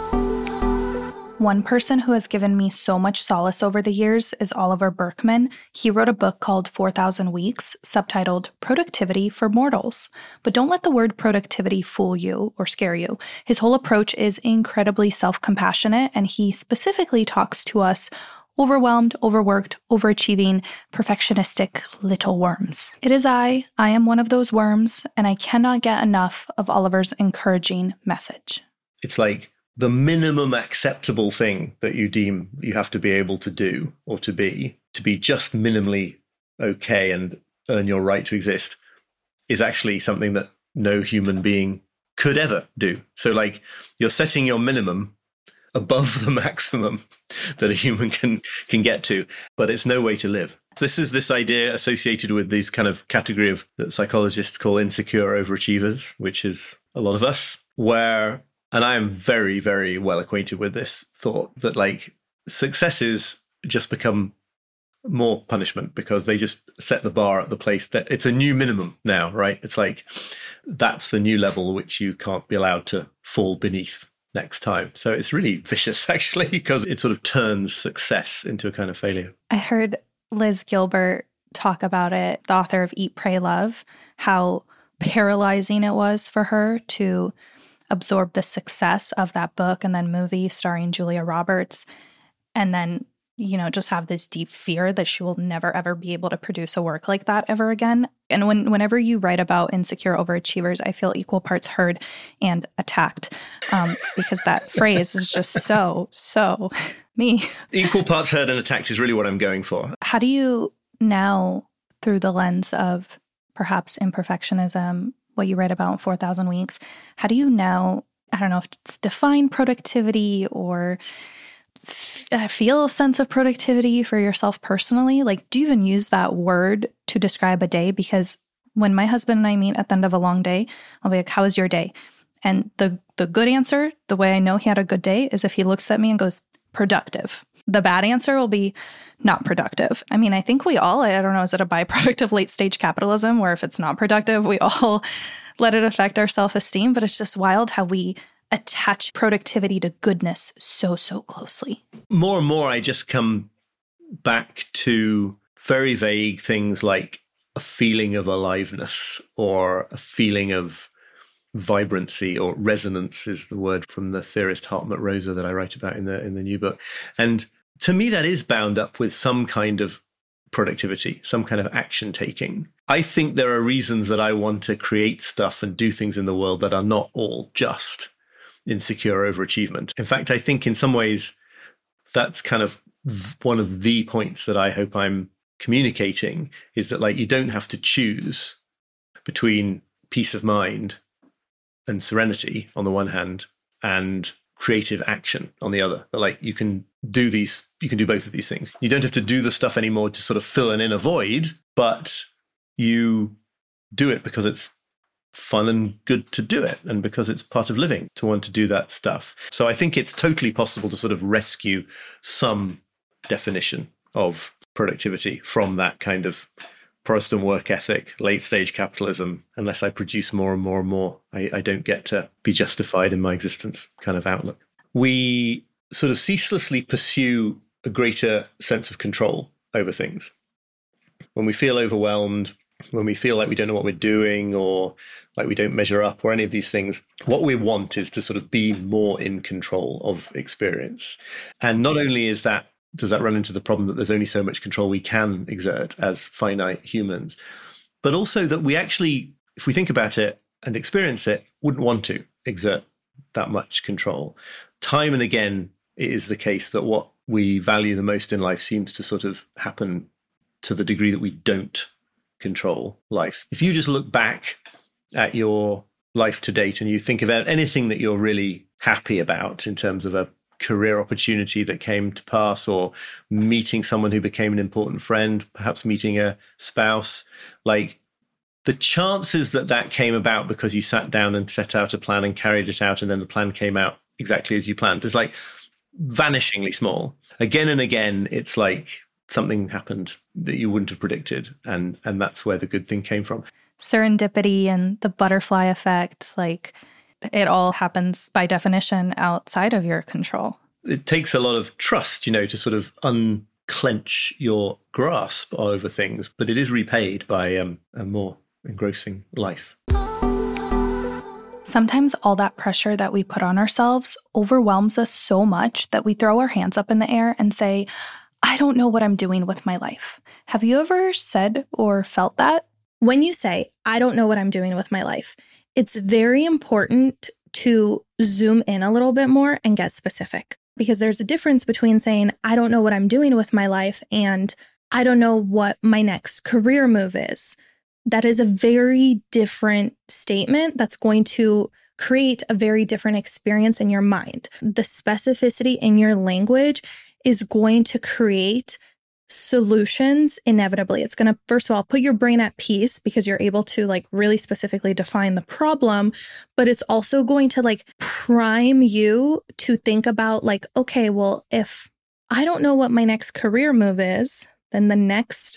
One person who has given me so much solace over the years is Oliver Burkeman. He wrote a book called four thousand Weeks, subtitled Productivity for Mortals. But don't let the word productivity fool you or scare you. His whole approach is incredibly self-compassionate, and he specifically talks to us overwhelmed, overworked, overachieving, perfectionistic little worms. It is I. I am one of those worms, and I cannot get enough of Oliver's encouraging message. It's like the minimum acceptable thing that you deem you have to be able to do or to be, to be just minimally okay and earn your right to exist, is actually something that no human being could ever do. So like you're setting your minimum above the maximum that a human can can get to, but it's no way to live. This is this idea associated with these kind of category of that psychologists call insecure overachievers, which is a lot of us, where, and I am very, very well acquainted with this thought that like successes just become more punishment because they just set the bar at the place that it's a new minimum now, right? It's like, that's the new level which you can't be allowed to fall beneath next time. So it's really vicious actually, because it sort of turns success into a kind of failure. I heard Liz Gilbert talk about it, the author of Eat, Pray, Love, how paralyzing it was for her to absorb the success of that book and then movie starring Julia Roberts, and then, you know, just have this deep fear that she will never, ever be able to produce a work like that ever again. And when whenever you write about insecure overachievers, I feel equal parts heard and attacked um, because that phrase is just so, so me. Equal parts heard and attacked is really what I'm going for. How do you now, through the lens of perhaps imperfectionism, what you read about in four thousand Weeks, how do you now, I don't know if it's define productivity or f- feel a sense of productivity for yourself personally? Like, do you even use that word to describe a day? Because when my husband and I meet at the end of a long day, I'll be like, how was your day? And the the good answer, the way I know he had a good day, is if he looks at me and goes, productive. The bad answer will be not productive. I mean, I think we all, I don't know, is it a byproduct of late stage capitalism where if it's not productive, we all let it affect our self-esteem? But it's just wild how we attach productivity to goodness so, so closely. More and more, I just come back to very vague things like a feeling of aliveness or a feeling of vibrancy, or resonance is the word from the theorist Hartmut Rosa that I write about in the in the new book. And to me, that is bound up with some kind of productivity, some kind of action taking. I think there are reasons that I want to create stuff and do things in the world that are not all just insecure overachievement. In fact, I think in some ways that's kind of one of the points that I hope I'm communicating, is that like you don't have to choose between peace of mind and serenity on the one hand and creative action on the other. But like you can do these, you can do both of these things. You don't have to do the stuff anymore to sort of fill an inner void, but you do it because it's fun and good to do it, and because it's part of living to want to do that stuff. So I think it's totally possible to sort of rescue some definition of productivity from that kind of Protestant work ethic, late stage capitalism. Unless I produce more and more and more, I, I don't get to be justified in my existence kind of outlook. We sort of ceaselessly pursue a greater sense of control over things. When we feel overwhelmed, when we feel like we don't know what we're doing, or like we don't measure up, or any of these things, what we want is to sort of be more in control of experience. And not only is that does that run into the problem that there's only so much control we can exert as finite humans, but also that we actually, if we think about it and experience it, wouldn't want to exert that much control. Time and again, it is the case that what we value the most in life seems to sort of happen to the degree that we don't control life. If you just look back at your life to date and you think about anything that you're really happy about in terms of a career opportunity that came to pass, or meeting someone who became an important friend, perhaps meeting a spouse, like the chances that that came about because you sat down and set out a plan and carried it out, and then the plan came out exactly as you planned, is like vanishingly small. Again and again, it's like something happened that you wouldn't have predicted, and and that's where the good thing came from. Serendipity and the butterfly effect, like it all happens by definition outside of your control. It takes a lot of trust, you know, to sort of unclench your grasp over things, but it is repaid by um, a more engrossing life. Sometimes all that pressure that we put on ourselves overwhelms us so much that we throw our hands up in the air and say, I don't know what I'm doing with my life. Have you ever said or felt that? When you say, I don't know what I'm doing with my life, it's very important to zoom in a little bit more and get specific, because there's a difference between saying, I don't know what I'm doing with my life and I don't know what my next career move is. That is a very different statement that's going to create a very different experience in your mind. The specificity in your language is going to create solutions inevitably. It's going to, first of all, put your brain at peace because you're able to like really specifically define the problem, but it's also going to like prime you to think about like, okay, well, if I don't know what my next career move is, then the next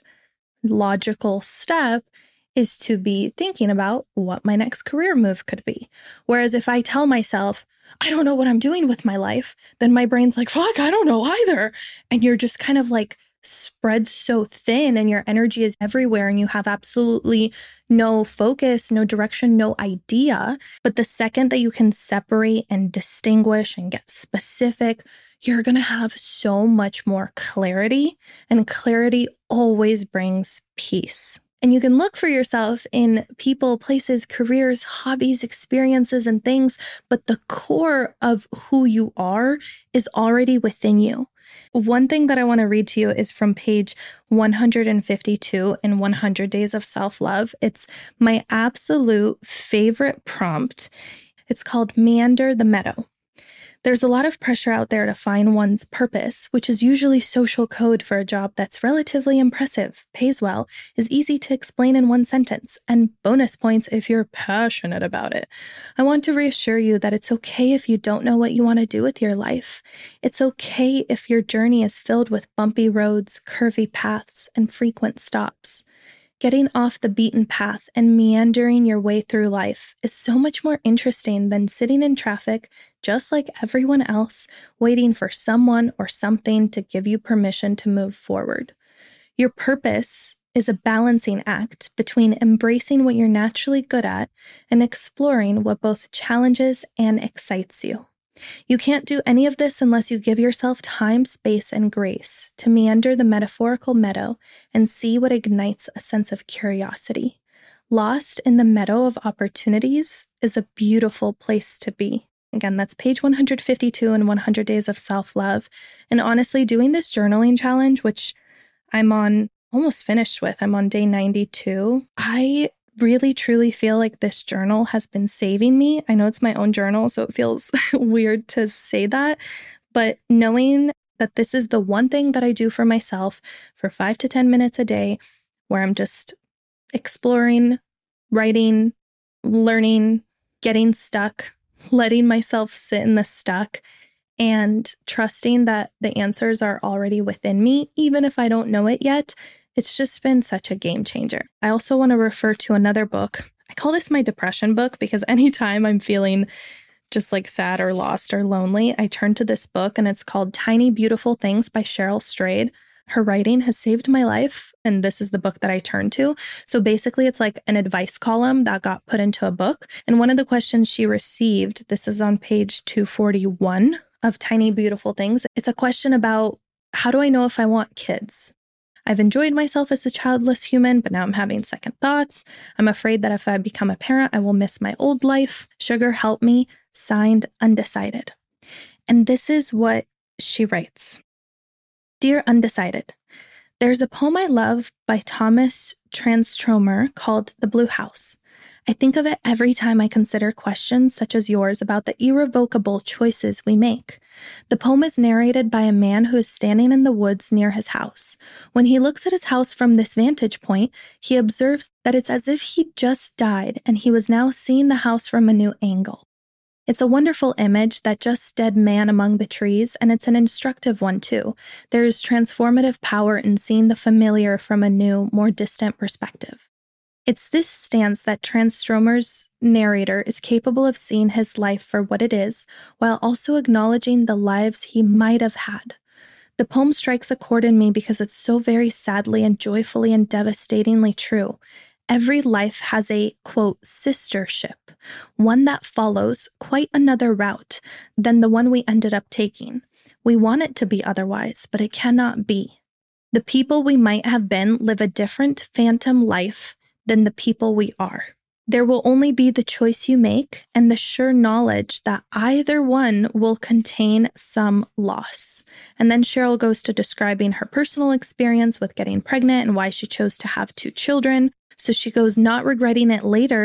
logical step is to be thinking about what my next career move could be. Whereas if I tell myself, I don't know what I'm doing with my life, then my brain's like, fuck, I don't know either. And you're just kind of like spread so thin and your energy is everywhere and you have absolutely no focus, no direction, no idea. But the second that you can separate and distinguish and get specific, you're going to have so much more clarity, and clarity always brings peace. And you can look for yourself in people, places, careers, hobbies, experiences, and things, but the core of who you are is already within you. One thing that I want to read to you is from page one hundred fifty-two in one hundred Days of Self-Love. It's my absolute favorite prompt. It's called Meander the Meadow. There's a lot of pressure out there to find one's purpose, which is usually social code for a job that's relatively impressive, pays well, is easy to explain in one sentence, and bonus points if you're passionate about it. I want to reassure you that it's okay if you don't know what you want to do with your life. It's okay if your journey is filled with bumpy roads, curvy paths, and frequent stops. Getting off the beaten path and meandering your way through life is so much more interesting than sitting in traffic, just like everyone else, waiting for someone or something to give you permission to move forward. Your purpose is a balancing act between embracing what you're naturally good at and exploring what both challenges and excites you. You can't do any of this unless you give yourself time, space, and grace to meander the metaphorical meadow and see what ignites a sense of curiosity. Lost in the meadow of opportunities is a beautiful place to be. Again, that's page one hundred fifty-two in one hundred Days of Self-Love. And honestly, doing this journaling challenge, which I'm on almost finished with, I'm on day ninety-two, I really truly feel like this journal has been saving me. I know it's my own journal, so it feels weird to say that, but knowing that this is the one thing that I do for myself for five to ten minutes a day, where I'm just exploring, writing, learning, getting stuck, letting myself sit in the stuck, and trusting that the answers are already within me, even if I don't know it yet. It's just been such a game changer. I also want to refer to another book. I call this my depression book because anytime I'm feeling just like sad or lost or lonely, I turn to this book, and it's called Tiny Beautiful Things by Cheryl Strayed. Her writing has saved my life, and this is the book that I turn to. So basically, it's like an advice column that got put into a book. And one of the questions she received, this is on page two forty-one of Tiny Beautiful Things. It's a question about, how do I know if I want kids? I've enjoyed myself as a childless human, but now I'm having second thoughts. I'm afraid that if I become a parent, I will miss my old life. Sugar, help me. Signed, Undecided. And this is what she writes. Dear Undecided, there's a poem I love by Thomas Transtromer called The Blue House. I think of it every time I consider questions such as yours about the irrevocable choices we make. The poem is narrated by a man who is standing in the woods near his house. When he looks at his house from this vantage point, he observes that it's as if he just died and he was now seeing the house from a new angle. It's a wonderful image, that just dead man among the trees, and it's an instructive one too. There is transformative power in seeing the familiar from a new, more distant perspective. It's this stance that Transtromer's narrator is capable of seeing his life for what it is, while also acknowledging the lives he might have had. The poem strikes a chord in me because it's so very sadly and joyfully and devastatingly true. Every life has a, quote, sister ship, one that follows quite another route than the one we ended up taking. We want it to be otherwise, but it cannot be. The people we might have been live a different phantom life than the people we are. There will only be the choice you make and the sure knowledge that either one will contain some loss. And then Cheryl goes to describing her personal experience with getting pregnant and why she chose to have two children. So she goes, not regretting it later,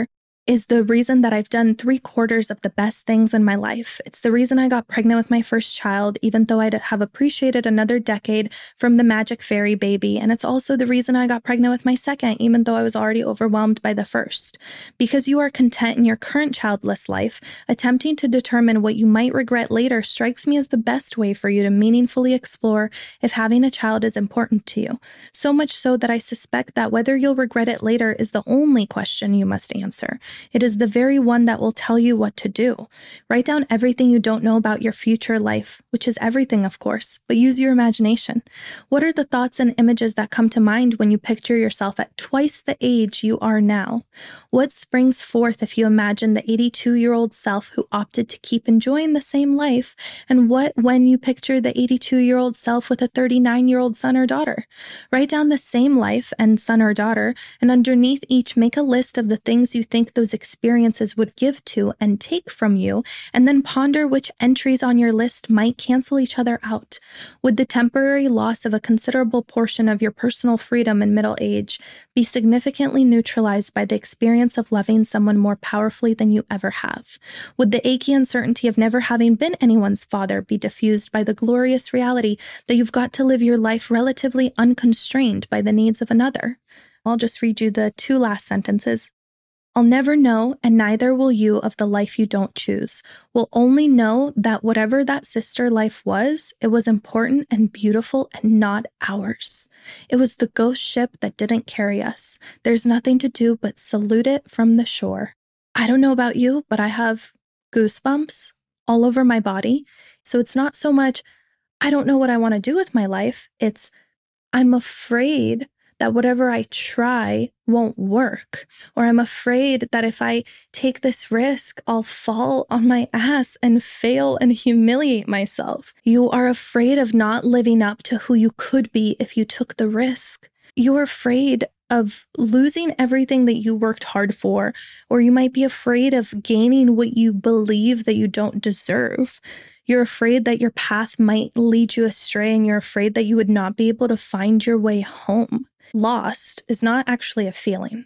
is the reason that I've done three quarters of the best things in my life. It's the reason I got pregnant with my first child, even though I'd have appreciated another decade from the magic fairy baby. And it's also the reason I got pregnant with my second, even though I was already overwhelmed by the first. Because you are content in your current childless life, attempting to determine what you might regret later strikes me as the best way for you to meaningfully explore if having a child is important to you. So much so that I suspect that whether you'll regret it later is the only question you must answer. It is the very one that will tell you what to do. Write down everything you don't know about your future life, which is everything, of course, but use your imagination. What are the thoughts and images that come to mind when you picture yourself at twice the age you are now? What springs forth if you imagine the eighty-two-year-old self who opted to keep enjoying the same life? And what when you picture the eighty-two-year-old self with a thirty-nine-year-old son or daughter? Write down the same life and son or daughter, and underneath each make a list of the things you think those experiences would give to and take from you, and then ponder which entries on your list might cancel each other out. Would the temporary loss of a considerable portion of your personal freedom in middle age be significantly neutralized by the experience of loving someone more powerfully than you ever have? Would the achy uncertainty of never having been anyone's father be diffused by the glorious reality that you've got to live your life relatively unconstrained by the needs of another? I'll just read you the two last sentences. I'll never know, and neither will you, of the life you don't choose. We'll only know that whatever that sister life was, it was important and beautiful and not ours. It was the ghost ship that didn't carry us. There's nothing to do but salute it from the shore. I don't know about you, but I have goosebumps all over my body. So it's not so much, I don't know what I want to do with my life. It's, I'm afraid that whatever I try won't work, or I'm afraid that if I take this risk, I'll fall on my ass and fail and humiliate myself. You are afraid of not living up to who you could be if you took the risk. You're afraid of losing everything that you worked hard for, or you might be afraid of gaining what you believe that you don't deserve. You're afraid that your path might lead you astray, and you're afraid that you would not be able to find your way home. Lost is not actually a feeling.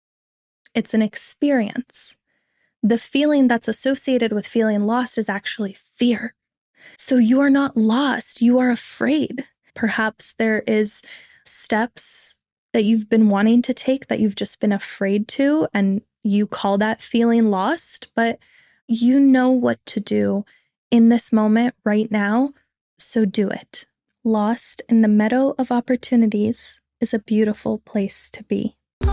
It's an experience. The feeling that's associated with feeling lost is actually fear. So you are not lost, you are afraid. Perhaps there is steps that you've been wanting to take that you've just been afraid to, and you call that feeling lost, but you know what to do in this moment right now, so do it. Lost in the meadow of opportunities is a beautiful place to be.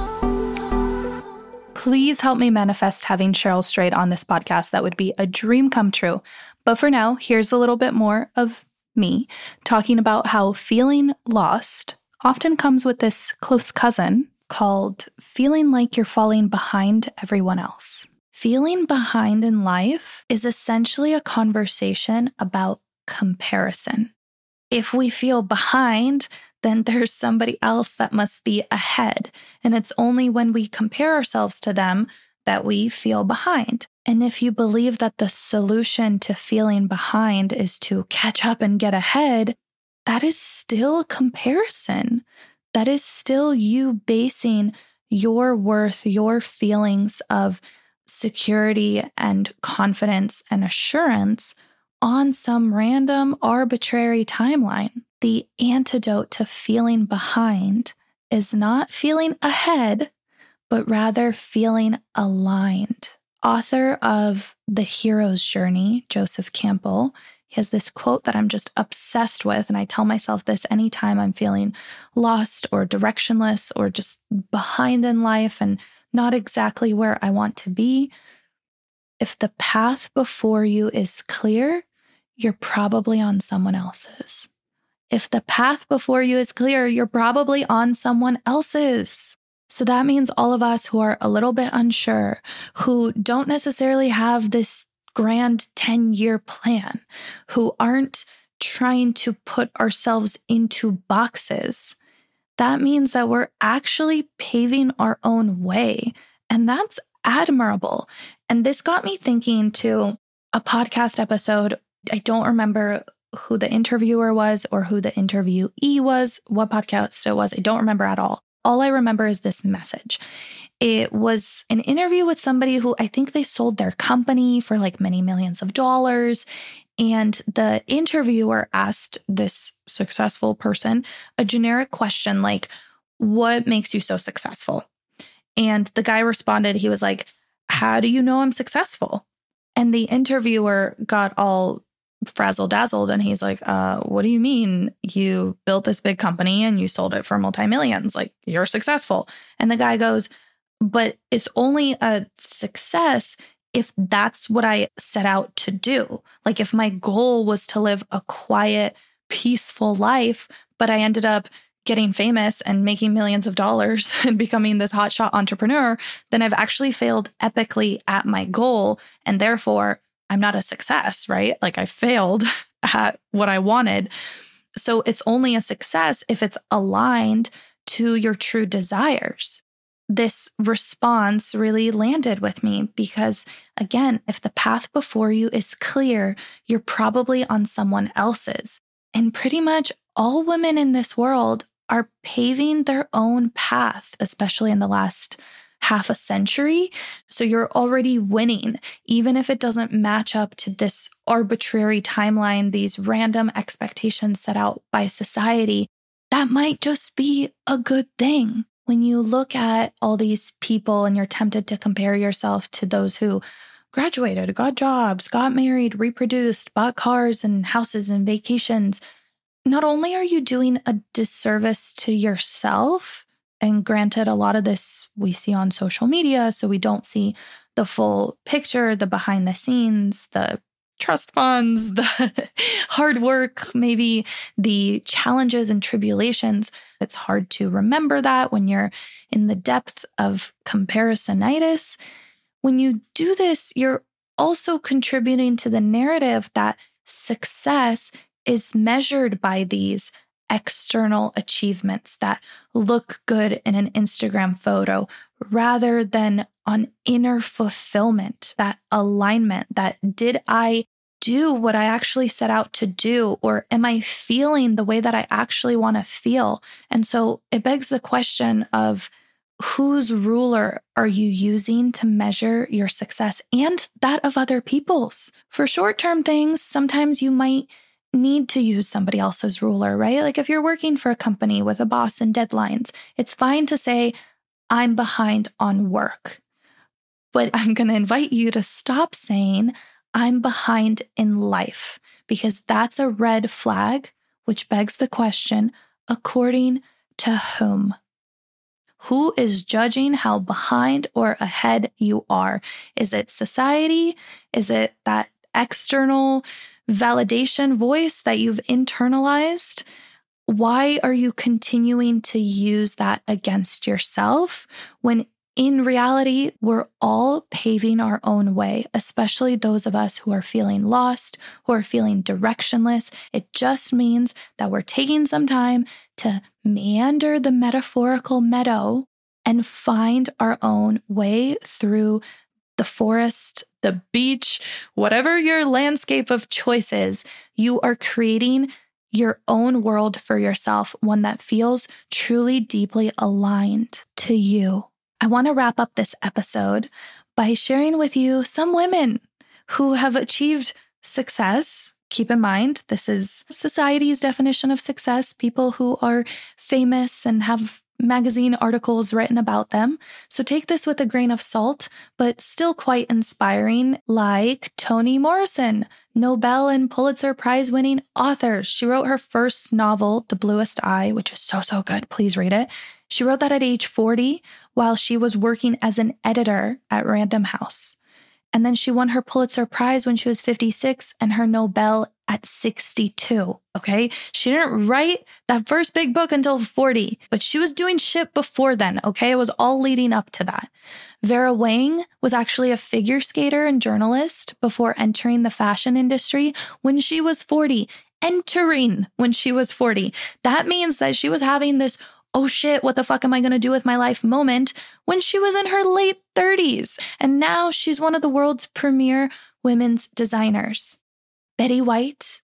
Please help me manifest having Cheryl Strayed on this podcast. That would be a dream come true. But for now, here's a little bit more of me talking about how feeling lost often comes with this close cousin called feeling like you're falling behind everyone else. Feeling behind in life is essentially a conversation about comparison. If we feel behind, then there's somebody else that must be ahead. And it's only when we compare ourselves to them that we feel behind. And if you believe that the solution to feeling behind is to catch up and get ahead, that is still comparison. That is still you basing your worth, your feelings of security and confidence and assurance on some random arbitrary timeline. The antidote to feeling behind is not feeling ahead, but rather feeling aligned. Author of The Hero's Journey, Joseph Campbell, he has this quote that I'm just obsessed with, and I tell myself this anytime I'm feeling lost or directionless or just behind in life and not exactly where I want to be. If the path before you is clear, you're probably on someone else's. If the path before you is clear, you're probably on someone else's. So that means all of us who are a little bit unsure, who don't necessarily have this grand ten-year plan, who aren't trying to put ourselves into boxes, that means that we're actually paving our own way. And that's admirable. And this got me thinking to a podcast episode. I don't remember who the interviewer was or who the interviewee was, what podcast it was. I don't remember at all. All I remember is this message. It was an interview with somebody who I think they sold their company for like many millions of dollars. And the interviewer asked this successful person a generic question like, what makes you so successful? And the guy responded, he was like, how do you know I'm successful? And the interviewer got all frazzle dazzled and he's like, uh, what do you mean? You built this big company and you sold it for multi-millions. Like, you're successful. And the guy goes, but it's only a success if that's what I set out to do. Like, if my goal was to live a quiet, peaceful life, but I ended up getting famous and making millions of dollars and becoming this hotshot entrepreneur, then I've actually failed epically at my goal. And therefore, I'm not a success, right? Like, I failed at what I wanted. So it's only a success if it's aligned to your true desires. This response really landed with me because, again, if the path before you is clear, you're probably on someone else's. And pretty much all women in this world are paving their own path, especially in the last half a century. So you're already winning, even if it doesn't match up to this arbitrary timeline, these random expectations set out by society. That might just be a good thing. When you look at all these people and you're tempted to compare yourself to those who graduated, got jobs, got married, reproduced, bought cars and houses and vacations, not only are you doing a disservice to yourself, and granted, a lot of this we see on social media, so we don't see the full picture, the behind the scenes, the trust funds, the hard work, maybe the challenges and tribulations. It's hard to remember that when you're in the depth of comparisonitis. When you do this, you're also contributing to the narrative that success is measured by these external achievements that look good in an Instagram photo rather than on inner fulfillment, that alignment, that did I do what I actually set out to do, or am I feeling the way that I actually want to feel? And so it begs the question of whose ruler are you using to measure your success and that of other people's? For short-term things, sometimes you might need to use somebody else's ruler, right? Like if you're working for a company with a boss and deadlines, it's fine to say, I'm behind on work. But I'm going to invite you to stop saying, I'm behind in life, because that's a red flag, which begs the question, according to whom? Who is judging how behind or ahead you are? Is it society? Is it that external validation voice that you've internalized? Why are you continuing to use that against yourself when in reality, we're all paving our own way, especially those of us who are feeling lost, who are feeling directionless. It just means that we're taking some time to meander the metaphorical meadow and find our own way through the forest, the beach, whatever your landscape of choice is. You are creating your own world for yourself, one that feels truly deeply aligned to you. I want to wrap up this episode by sharing with you some women who have achieved success. Keep in mind, this is society's definition of success, people who are famous and have magazine articles written about them. So take this with a grain of salt, but still quite inspiring, like Toni Morrison, Nobel and Pulitzer Prize winning author. She wrote her first novel, The Bluest Eye, which is so, so good. Please read it. She wrote that at age forty while she was working as an editor at Random House. And then she won her Pulitzer Prize when she was fifty-six and her Nobel at sixty-two, okay? She didn't write that first big book until forty, but she was doing shit before then, okay? It was all leading up to that. Vera Wang was actually a figure skater and journalist before entering the fashion industry when she was forty, entering when she was forty. That means that she was having this oh shit, what the fuck am I going to do with my life moment when she was in her late thirties. And now she's one of the world's premier women's designers. Betty White,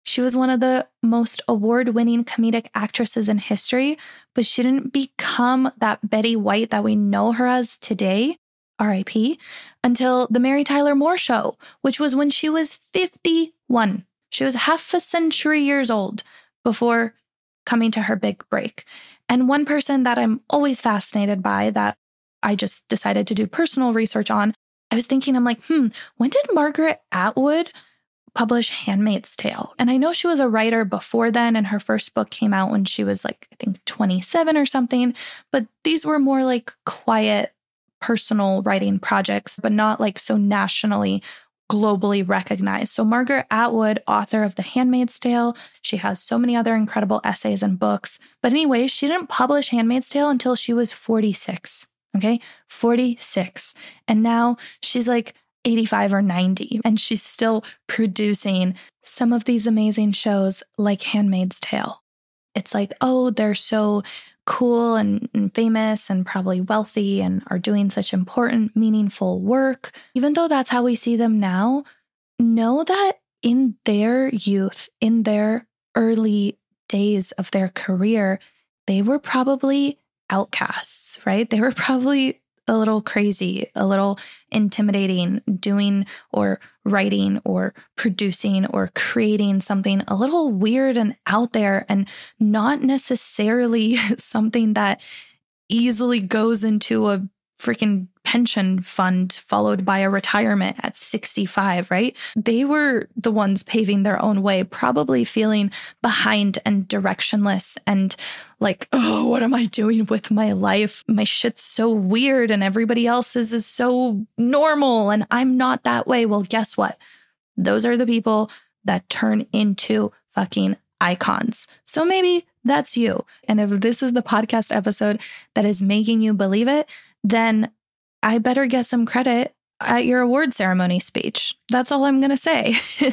She was one of the most award-winning comedic actresses in history, but she didn't become that Betty White that we know her as today, R I P, until The Mary Tyler Moore Show, which was when she was fifty-one. She was half a century years old before coming to her big break. And one person that I'm always fascinated by that I just decided to do personal research on, I was thinking, I'm like, hmm, when did Margaret Atwood publish Handmaid's Tale? And I know she was a writer before then, and her first book came out when she was like, I think twenty-seven or something. But these were more like quiet, personal writing projects, but not like so nationally, globally recognized. So Margaret Atwood, author of The Handmaid's Tale, she has so many other incredible essays and books. But anyway, she didn't publish Handmaid's Tale until she was forty-six. Okay, forty-six. And now she's like eighty-five or ninety, and she's still producing some of these amazing shows like Handmaid's Tale. It's like, oh, they're so cool and, and famous and probably wealthy and are doing such important, meaningful work. Even though that's how we see them now, know that in their youth, in their early days of their career, they were probably outcasts, right? They were probably a little crazy, a little intimidating, doing or writing or producing or creating something a little weird and out there and not necessarily something that easily goes into a freaking pension fund followed by a retirement at sixty-five, right? They were the ones paving their own way, probably feeling behind and directionless and like, oh, what am I doing with my life? My shit's so weird and everybody else's is so normal and I'm not that way. Well, guess what? Those are the people that turn into fucking icons. So maybe that's you. And if this is the podcast episode that is making you believe it, then I better get some credit at your award ceremony speech. That's all I'm going to say.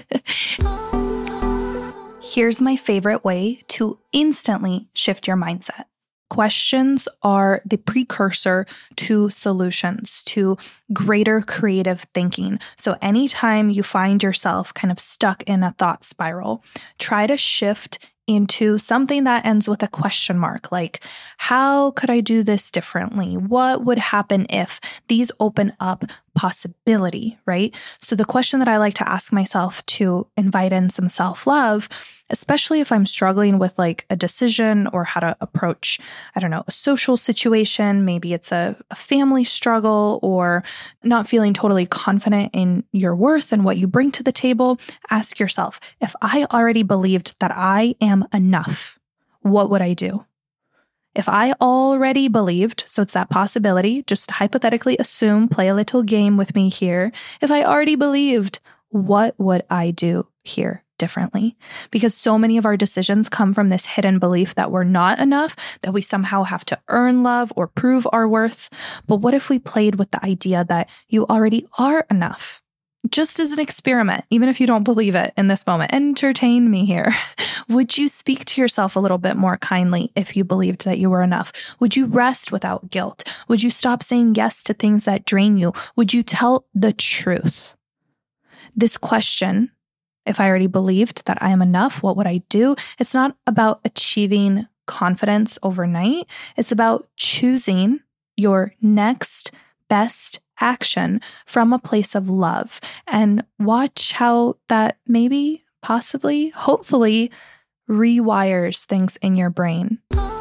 Here's my favorite way to instantly shift your mindset. Questions are the precursor to solutions, to greater creative thinking. So anytime you find yourself kind of stuck in a thought spiral, try to shift into something that ends with a question mark, like, how could I do this differently? What would happen if? These open up possibility, right? So the question that I like to ask myself to invite in some self-love, especially if I'm struggling with like a decision or how to approach, I don't know, a social situation, maybe it's a, a family struggle or not feeling totally confident in your worth and what you bring to the table, ask yourself, if I already believed that I am enough, what would I do? If I already believed, so it's that possibility, just hypothetically assume, play a little game with me here. If I already believed, what would I do here differently? Because so many of our decisions come from this hidden belief that we're not enough, that we somehow have to earn love or prove our worth. But what if we played with the idea that you already are enough? Just as an experiment, even if you don't believe it in this moment, entertain me here. Would you speak to yourself a little bit more kindly if you believed that you were enough? Would you rest without guilt? Would you stop saying yes to things that drain you? Would you tell the truth? This question, if I already believed that I am enough, what would I do? It's not about achieving confidence overnight. It's about choosing your next best action from a place of love, and watch how that maybe, possibly, hopefully rewires things in your brain.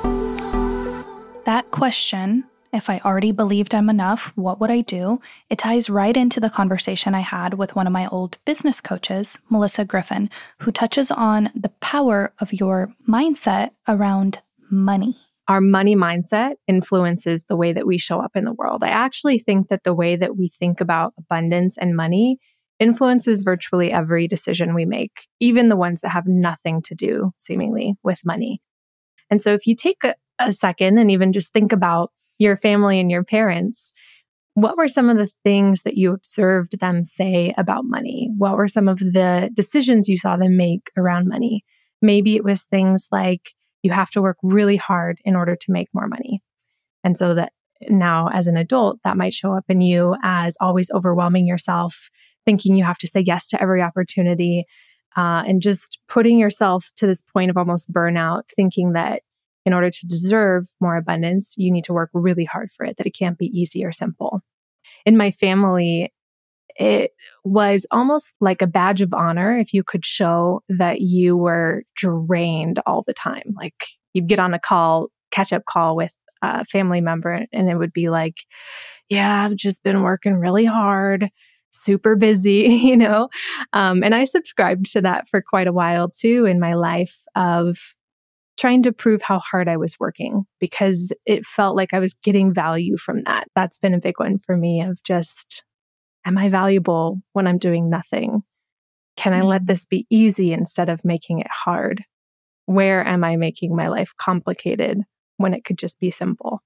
That question, if I already believed I'm enough, what would I do? It ties right into the conversation I had with one of my old business coaches, Melissa Griffin, who touches on the power of your mindset around money. Our money mindset influences the way that we show up in the world. I actually think that the way that we think about abundance and money influences virtually every decision we make, even the ones that have nothing to do, seemingly, with money. And so if you take a, a second and even just think about your family and your parents, what were some of the things that you observed them say about money? What were some of the decisions you saw them make around money? Maybe it was things like, you have to work really hard in order to make more money. And so that now as an adult, that might show up in you as always overwhelming yourself, thinking you have to say yes to every opportunity, uh, and just putting yourself to this point of almost burnout, thinking that in order to deserve more abundance, you need to work really hard for it, that it can't be easy or simple. In my family, it was almost like a badge of honor if you could show that you were drained all the time. Like you'd get on a call, catch-up call with a family member, and it would be like, yeah, I've just been working really hard, super busy, you know? Um, and I subscribed to that for quite a while too in my life of trying to prove how hard I was working because it felt like I was getting value from that. That's been a big one for me of just, am I valuable when I'm doing nothing? Can I let this be easy instead of making it hard? Where am I making my life complicated when it could just be simple?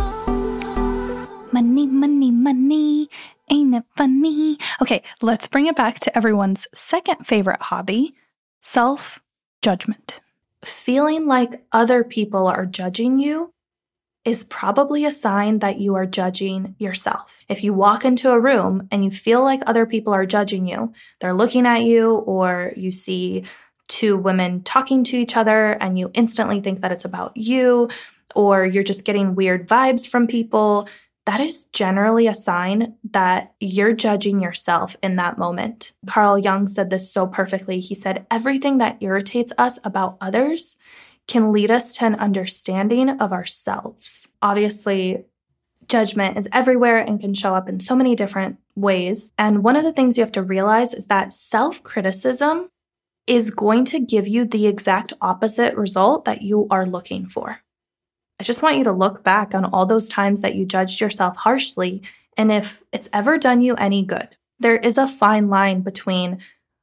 Money, money, money, ain't it funny? Okay, let's bring it back to everyone's second favorite hobby, self-judgment. Feeling like other people are judging you is probably a sign that you are judging yourself. If you walk into a room and you feel like other people are judging you, they're looking at you, or you see two women talking to each other and you instantly think that it's about you, or you're just getting weird vibes from people, that is generally a sign that you're judging yourself in that moment. Carl Jung said this so perfectly. He said, everything that irritates us about others can lead us to an understanding of ourselves. Obviously, judgment is everywhere and can show up in so many different ways. And one of the things you have to realize is that self-criticism is going to give you the exact opposite result that you are looking for. I just want you to look back on all those times that you judged yourself harshly, and if it's ever done you any good. There is a fine line between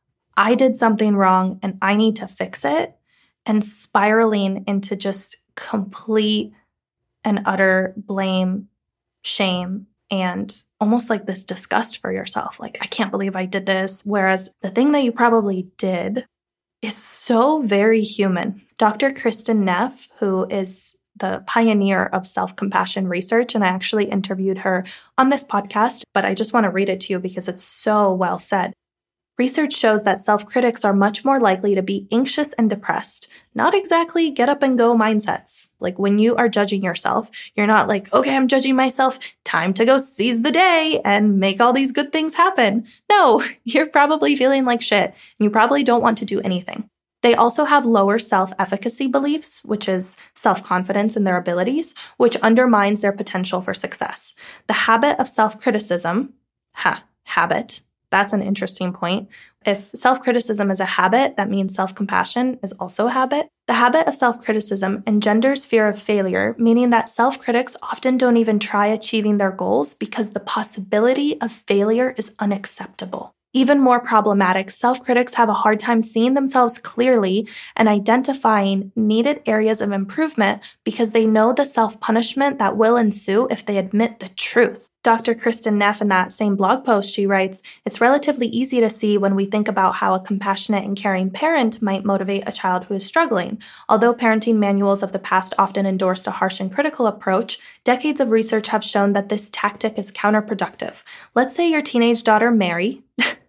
I did something wrong and I need to fix it, and spiraling into just complete and utter blame, shame, and almost like this disgust for yourself. Like, I can't believe I did this. Whereas the thing that you probably did is so very human. Doctor Kristin Neff, who is the pioneer of self-compassion research, and I actually interviewed her on this podcast, but I just want to read it to you because it's so well said. Research shows that self-critics are much more likely to be anxious and depressed, not exactly get up and go mindsets. Like when you are judging yourself, you're not like, okay, I'm judging myself, time to go seize the day and make all these good things happen. No, you're probably feeling like shit, and you probably don't want to do anything. They also have lower self-efficacy beliefs, which is self-confidence in their abilities, which undermines their potential for success. The habit of self-criticism, ha, habit, that's an interesting point. If self-criticism is a habit, that means self-compassion is also a habit. The habit of self-criticism engenders fear of failure, meaning that self-critics often don't even try achieving their goals because the possibility of failure is unacceptable. Even more problematic, self-critics have a hard time seeing themselves clearly and identifying needed areas of improvement because they know the self-punishment that will ensue if they admit the truth. Doctor Kristin Neff, in that same blog post, she writes, it's relatively easy to see when we think about how a compassionate and caring parent might motivate a child who is struggling. Although parenting manuals of the past often endorsed a harsh and critical approach, decades of research have shown that this tactic is counterproductive. Let's say your teenage daughter, Mary,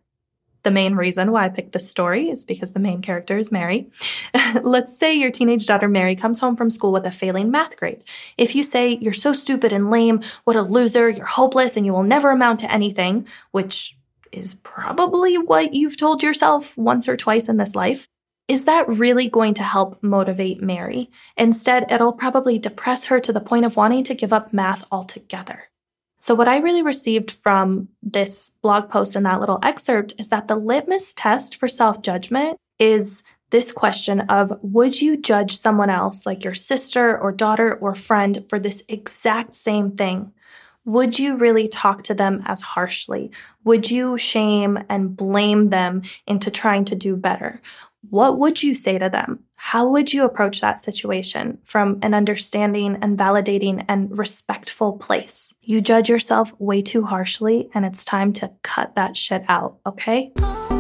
the main reason why I picked this story is because the main character is Mary. Let's say your teenage daughter, Mary, comes home from school with a failing math grade. If you say, you're so stupid and lame, what a loser, you're hopeless, and you will never amount to anything, which is probably what you've told yourself once or twice in this life, is that really going to help motivate Mary? Instead, it'll probably depress her to the point of wanting to give up math altogether. So what I really received from this blog post and that little excerpt is that the litmus test for self-judgment is this question of, would you judge someone else, like your sister or daughter or friend, for this exact same thing? Would you really talk to them as harshly? Would you shame and blame them into trying to do better? What would you say to them? How would you approach that situation from an understanding and validating and respectful place? You judge yourself way too harshly, and it's time to cut that shit out, okay?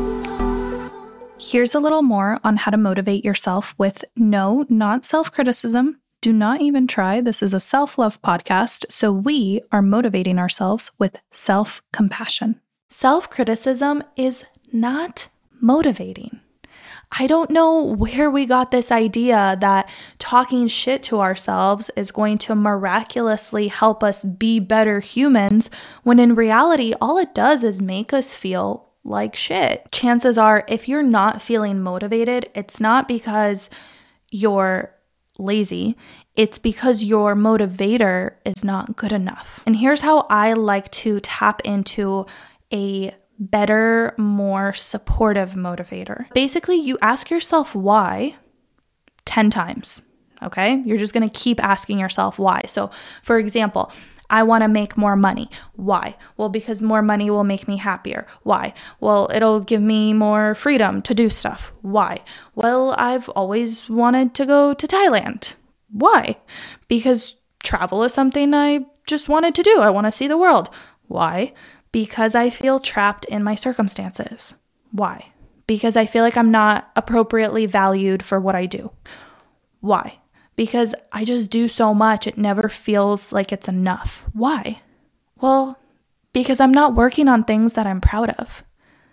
Here's a little more on how to motivate yourself with no, not self-criticism. Do not even try. This is a self-love podcast, so we are motivating ourselves with self-compassion. Self-criticism is not motivating. I don't know where we got this idea that talking shit to ourselves is going to miraculously help us be better humans, when in reality, all it does is make us feel like shit. Chances are, if you're not feeling motivated, it's not because you're lazy. It's because your motivator is not good enough. And here's how I like to tap into a better, more supportive motivator. Basically, you ask yourself why ten times, okay? You're just going to keep asking yourself why. So, for example, I want to make more money. Why? Well, because more money will make me happier. Why? Well, it'll give me more freedom to do stuff. Why? Well, I've always wanted to go to Thailand. Why? Because travel is something I just wanted to do. I want to see the world. Why? Because I feel trapped in my circumstances. Why? Because I feel like I'm not appropriately valued for what I do. Why? Because I just do so much, it never feels like it's enough. Why? Well, because I'm not working on things that I'm proud of.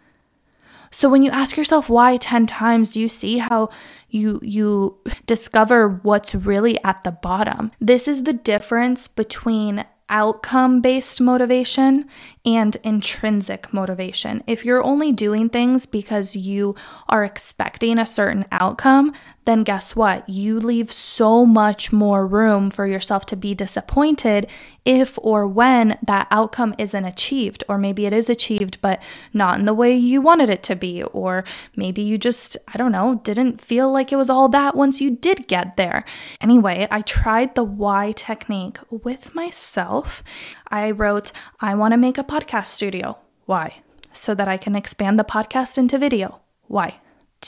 So when you ask yourself why ten times, do you see how you you discover what's really at the bottom? This is the difference between outcome-based motivation and intrinsic motivation. If you're only doing things because you are expecting a certain outcome, then guess what? You leave so much more room for yourself to be disappointed if or when that outcome isn't achieved, or maybe it is achieved, but not in the way you wanted it to be, or maybe you just, I don't know, didn't feel like it was all that once you did get there. Anyway, I tried the why technique with myself. I wrote, I want to make a podcast studio. Why? So that I can expand the podcast into video. Why?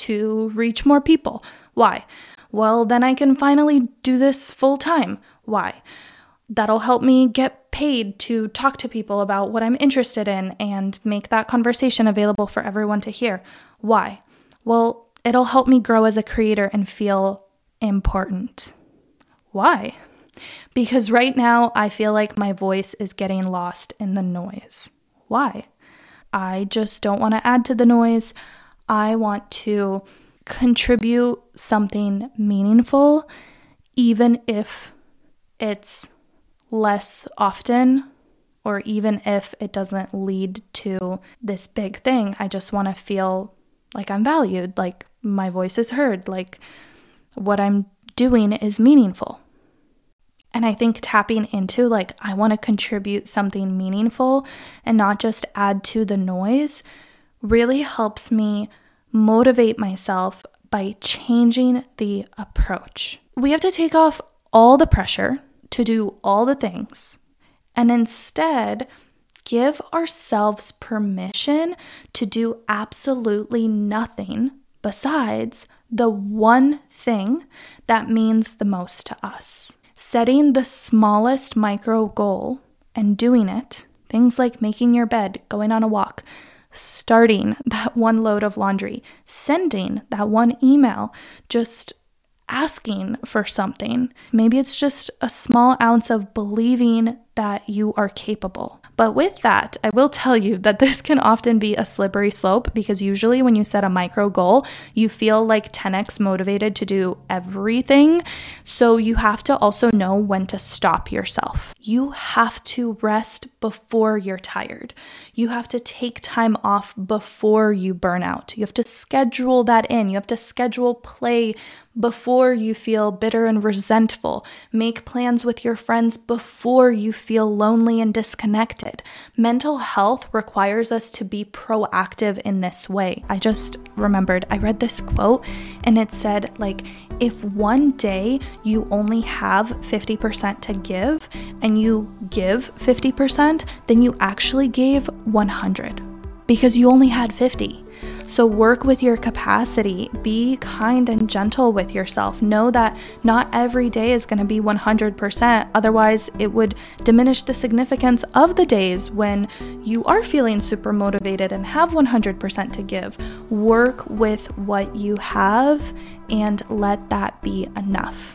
To reach more people. Why? Well, then I can finally do this full time. Why? That'll help me get paid to talk to people about what I'm interested in and make that conversation available for everyone to hear. Why? Well, it'll help me grow as a creator and feel important. Why? Because right now I feel like my voice is getting lost in the noise. Why? I just don't want to add to the noise. I want to contribute something meaningful, even if it's less often, or even if it doesn't lead to this big thing. I just want to feel like I'm valued, like my voice is heard, like what I'm doing is meaningful. And I think tapping into like, I want to contribute something meaningful and not just add to the noise really helps me motivate myself by changing the approach. We have to take off all the pressure to do all the things and instead give ourselves permission to do absolutely nothing besides the one thing that means the most to us. Setting the smallest micro goal and doing it, things like making your bed, going on a walk, starting that one load of laundry, sending that one email, just asking for something. Maybe it's just a small ounce of believing that you are capable. But with that, I will tell you that this can often be a slippery slope, because usually when you set a micro goal, you feel like ten x motivated to do everything. So you have to also know when to stop yourself. You have to rest before you're tired. You have to take time off before you burn out. You have to schedule that in. You have to schedule play before you feel bitter and resentful. Make plans with your friends before you feel lonely and disconnected. Mental health requires us to be proactive in this way. I just remembered, I read this quote and it said, like, if one day you only have fifty percent to give and you give fifty percent, then you actually gave one hundred because you only had fifty. So work with your capacity, be kind and gentle with yourself. Know that not every day is going to be one hundred percent. Otherwise, it would diminish the significance of the days when you are feeling super motivated and have one hundred percent to give. Work with what you have and let that be enough.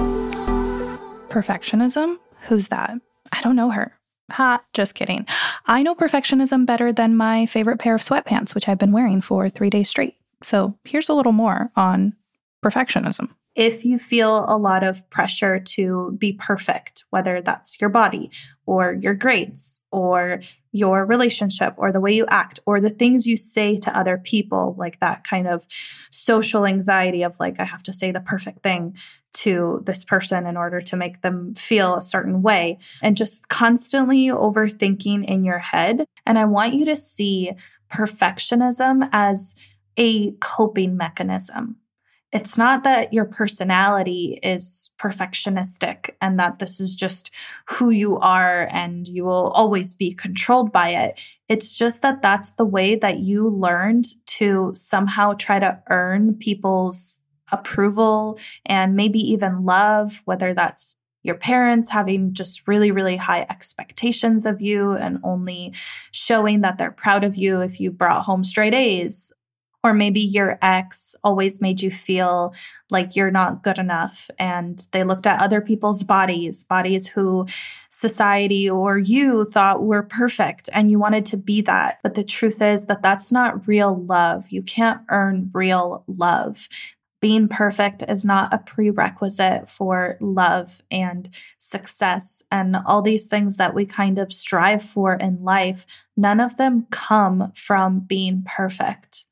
Perfectionism? Who's that? I don't know her. Ha, just kidding. I know perfectionism better than my favorite pair of sweatpants, which I've been wearing for three days straight. So here's a little more on perfectionism. If you feel a lot of pressure to be perfect, whether that's your body or your grades or your relationship or the way you act or the things you say to other people, like that kind of social anxiety of like, I have to say the perfect thing to this person in order to make them feel a certain way, and just constantly overthinking in your head. And I want you to see perfectionism as a coping mechanism. It's not that your personality is perfectionistic and that this is just who you are and you will always be controlled by it. It's just that that's the way that you learned to somehow try to earn people's approval and maybe even love, whether that's your parents having just really, really high expectations of you and only showing that they're proud of you if you brought home straight A's. Or maybe your ex always made you feel like you're not good enough and they looked at other people's bodies, bodies who society or you thought were perfect and you wanted to be that. But the truth is that that's not real love. You can't earn real love. Being perfect is not a prerequisite for love and success and all these things that we kind of strive for in life. None of them come from being perfect.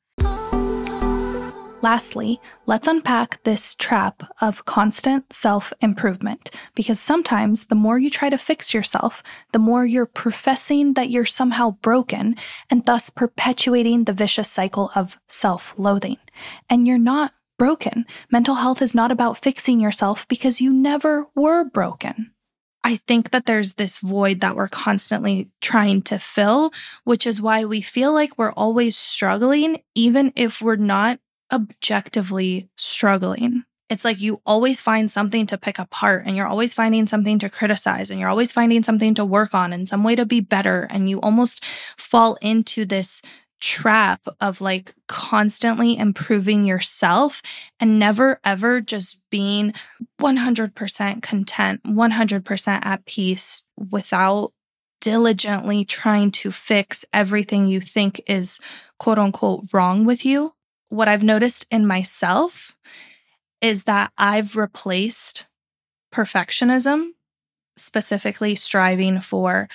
Lastly, let's unpack this trap of constant self-improvement, because sometimes the more you try to fix yourself, the more you're professing that you're somehow broken and thus perpetuating the vicious cycle of self-loathing. And you're not broken. Mental health is not about fixing yourself because you never were broken. I think that there's this void that we're constantly trying to fill, which is why we feel like we're always struggling, even if we're not objectively struggling. It's like you always find something to pick apart and you're always finding something to criticize and you're always finding something to work on and some way to be better. And you almost fall into this trap of like constantly improving yourself and never ever just being one hundred percent content, one hundred percent at peace without diligently trying to fix everything you think is quote unquote wrong with you. What I've noticed in myself is that I've replaced perfectionism, specifically striving for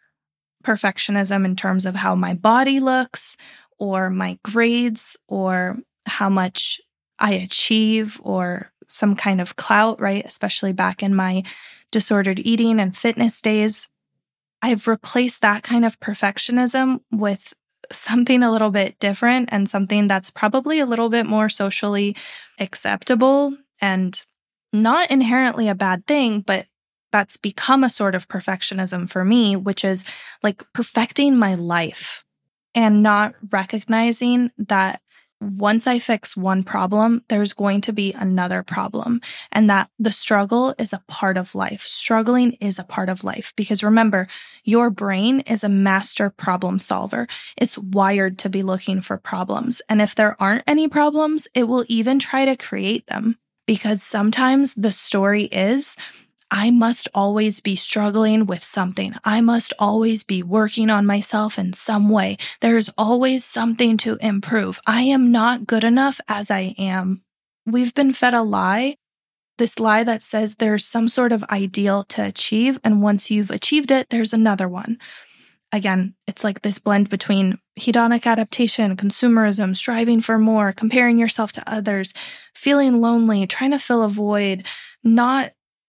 perfectionism in terms of how my body looks or my grades or how much I achieve or some kind of clout, right? Especially back in my disordered eating and fitness days. I've replaced that kind of perfectionism with something a little bit different and something that's probably a little bit more socially acceptable and not inherently a bad thing, but that's become a sort of perfectionism for me, which is like perfecting my life and not recognizing that once I fix one problem, there's going to be another problem, and that the struggle is a part of life. Struggling is a part of life because remember, your brain is a master problem solver. It's wired to be looking for problems. And if there aren't any problems, it will even try to create them, because sometimes the story is, I must always be struggling with something. I must always be working on myself in some way. There's always something to improve. I am not good enough as I am. We've been fed a lie, this lie that says there's some sort of ideal to achieve, and once you've achieved it, there's another one. Again, it's like this blend between hedonic adaptation, consumerism, striving for more, comparing yourself to others, feeling lonely, trying to fill a void, not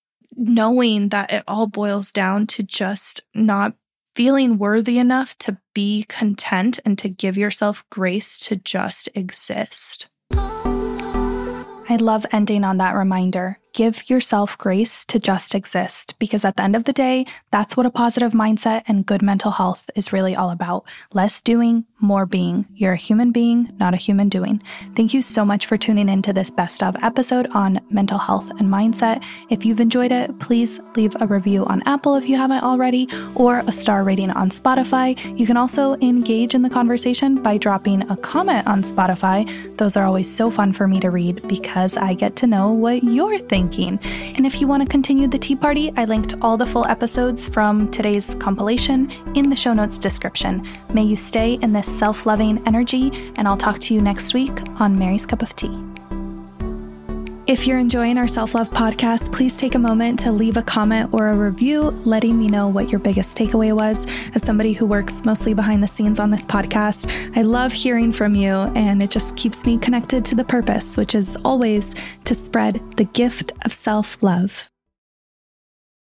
knowing that it all boils down to just not feeling worthy enough to be content and to give yourself grace to just exist. I love ending on that reminder. Give yourself grace to just exist, because at the end of the day, that's what a positive mindset and good mental health is really all about. Less doing, more being. You're a human being, not a human doing. Thank you so much for tuning into this best of episode on mental health and mindset. If you've enjoyed it, please leave a review on Apple if you haven't already, or a star rating on Spotify. You can also engage in the conversation by dropping a comment on Spotify. Those are always so fun for me to read because I get to know what you're thinking thinking. And if you want to continue the tea party, I linked all the full episodes from today's compilation in the show notes description. May you stay in this self-loving energy, and I'll talk to you next week on Mary's Cup of Tea. If you're enjoying our self-love podcast, please take a moment to leave a comment or a review letting me know what your biggest takeaway was. As somebody who works mostly behind the scenes on this podcast, I love hearing from you, and it just keeps me connected to the purpose, which is always to spread the gift of self-love.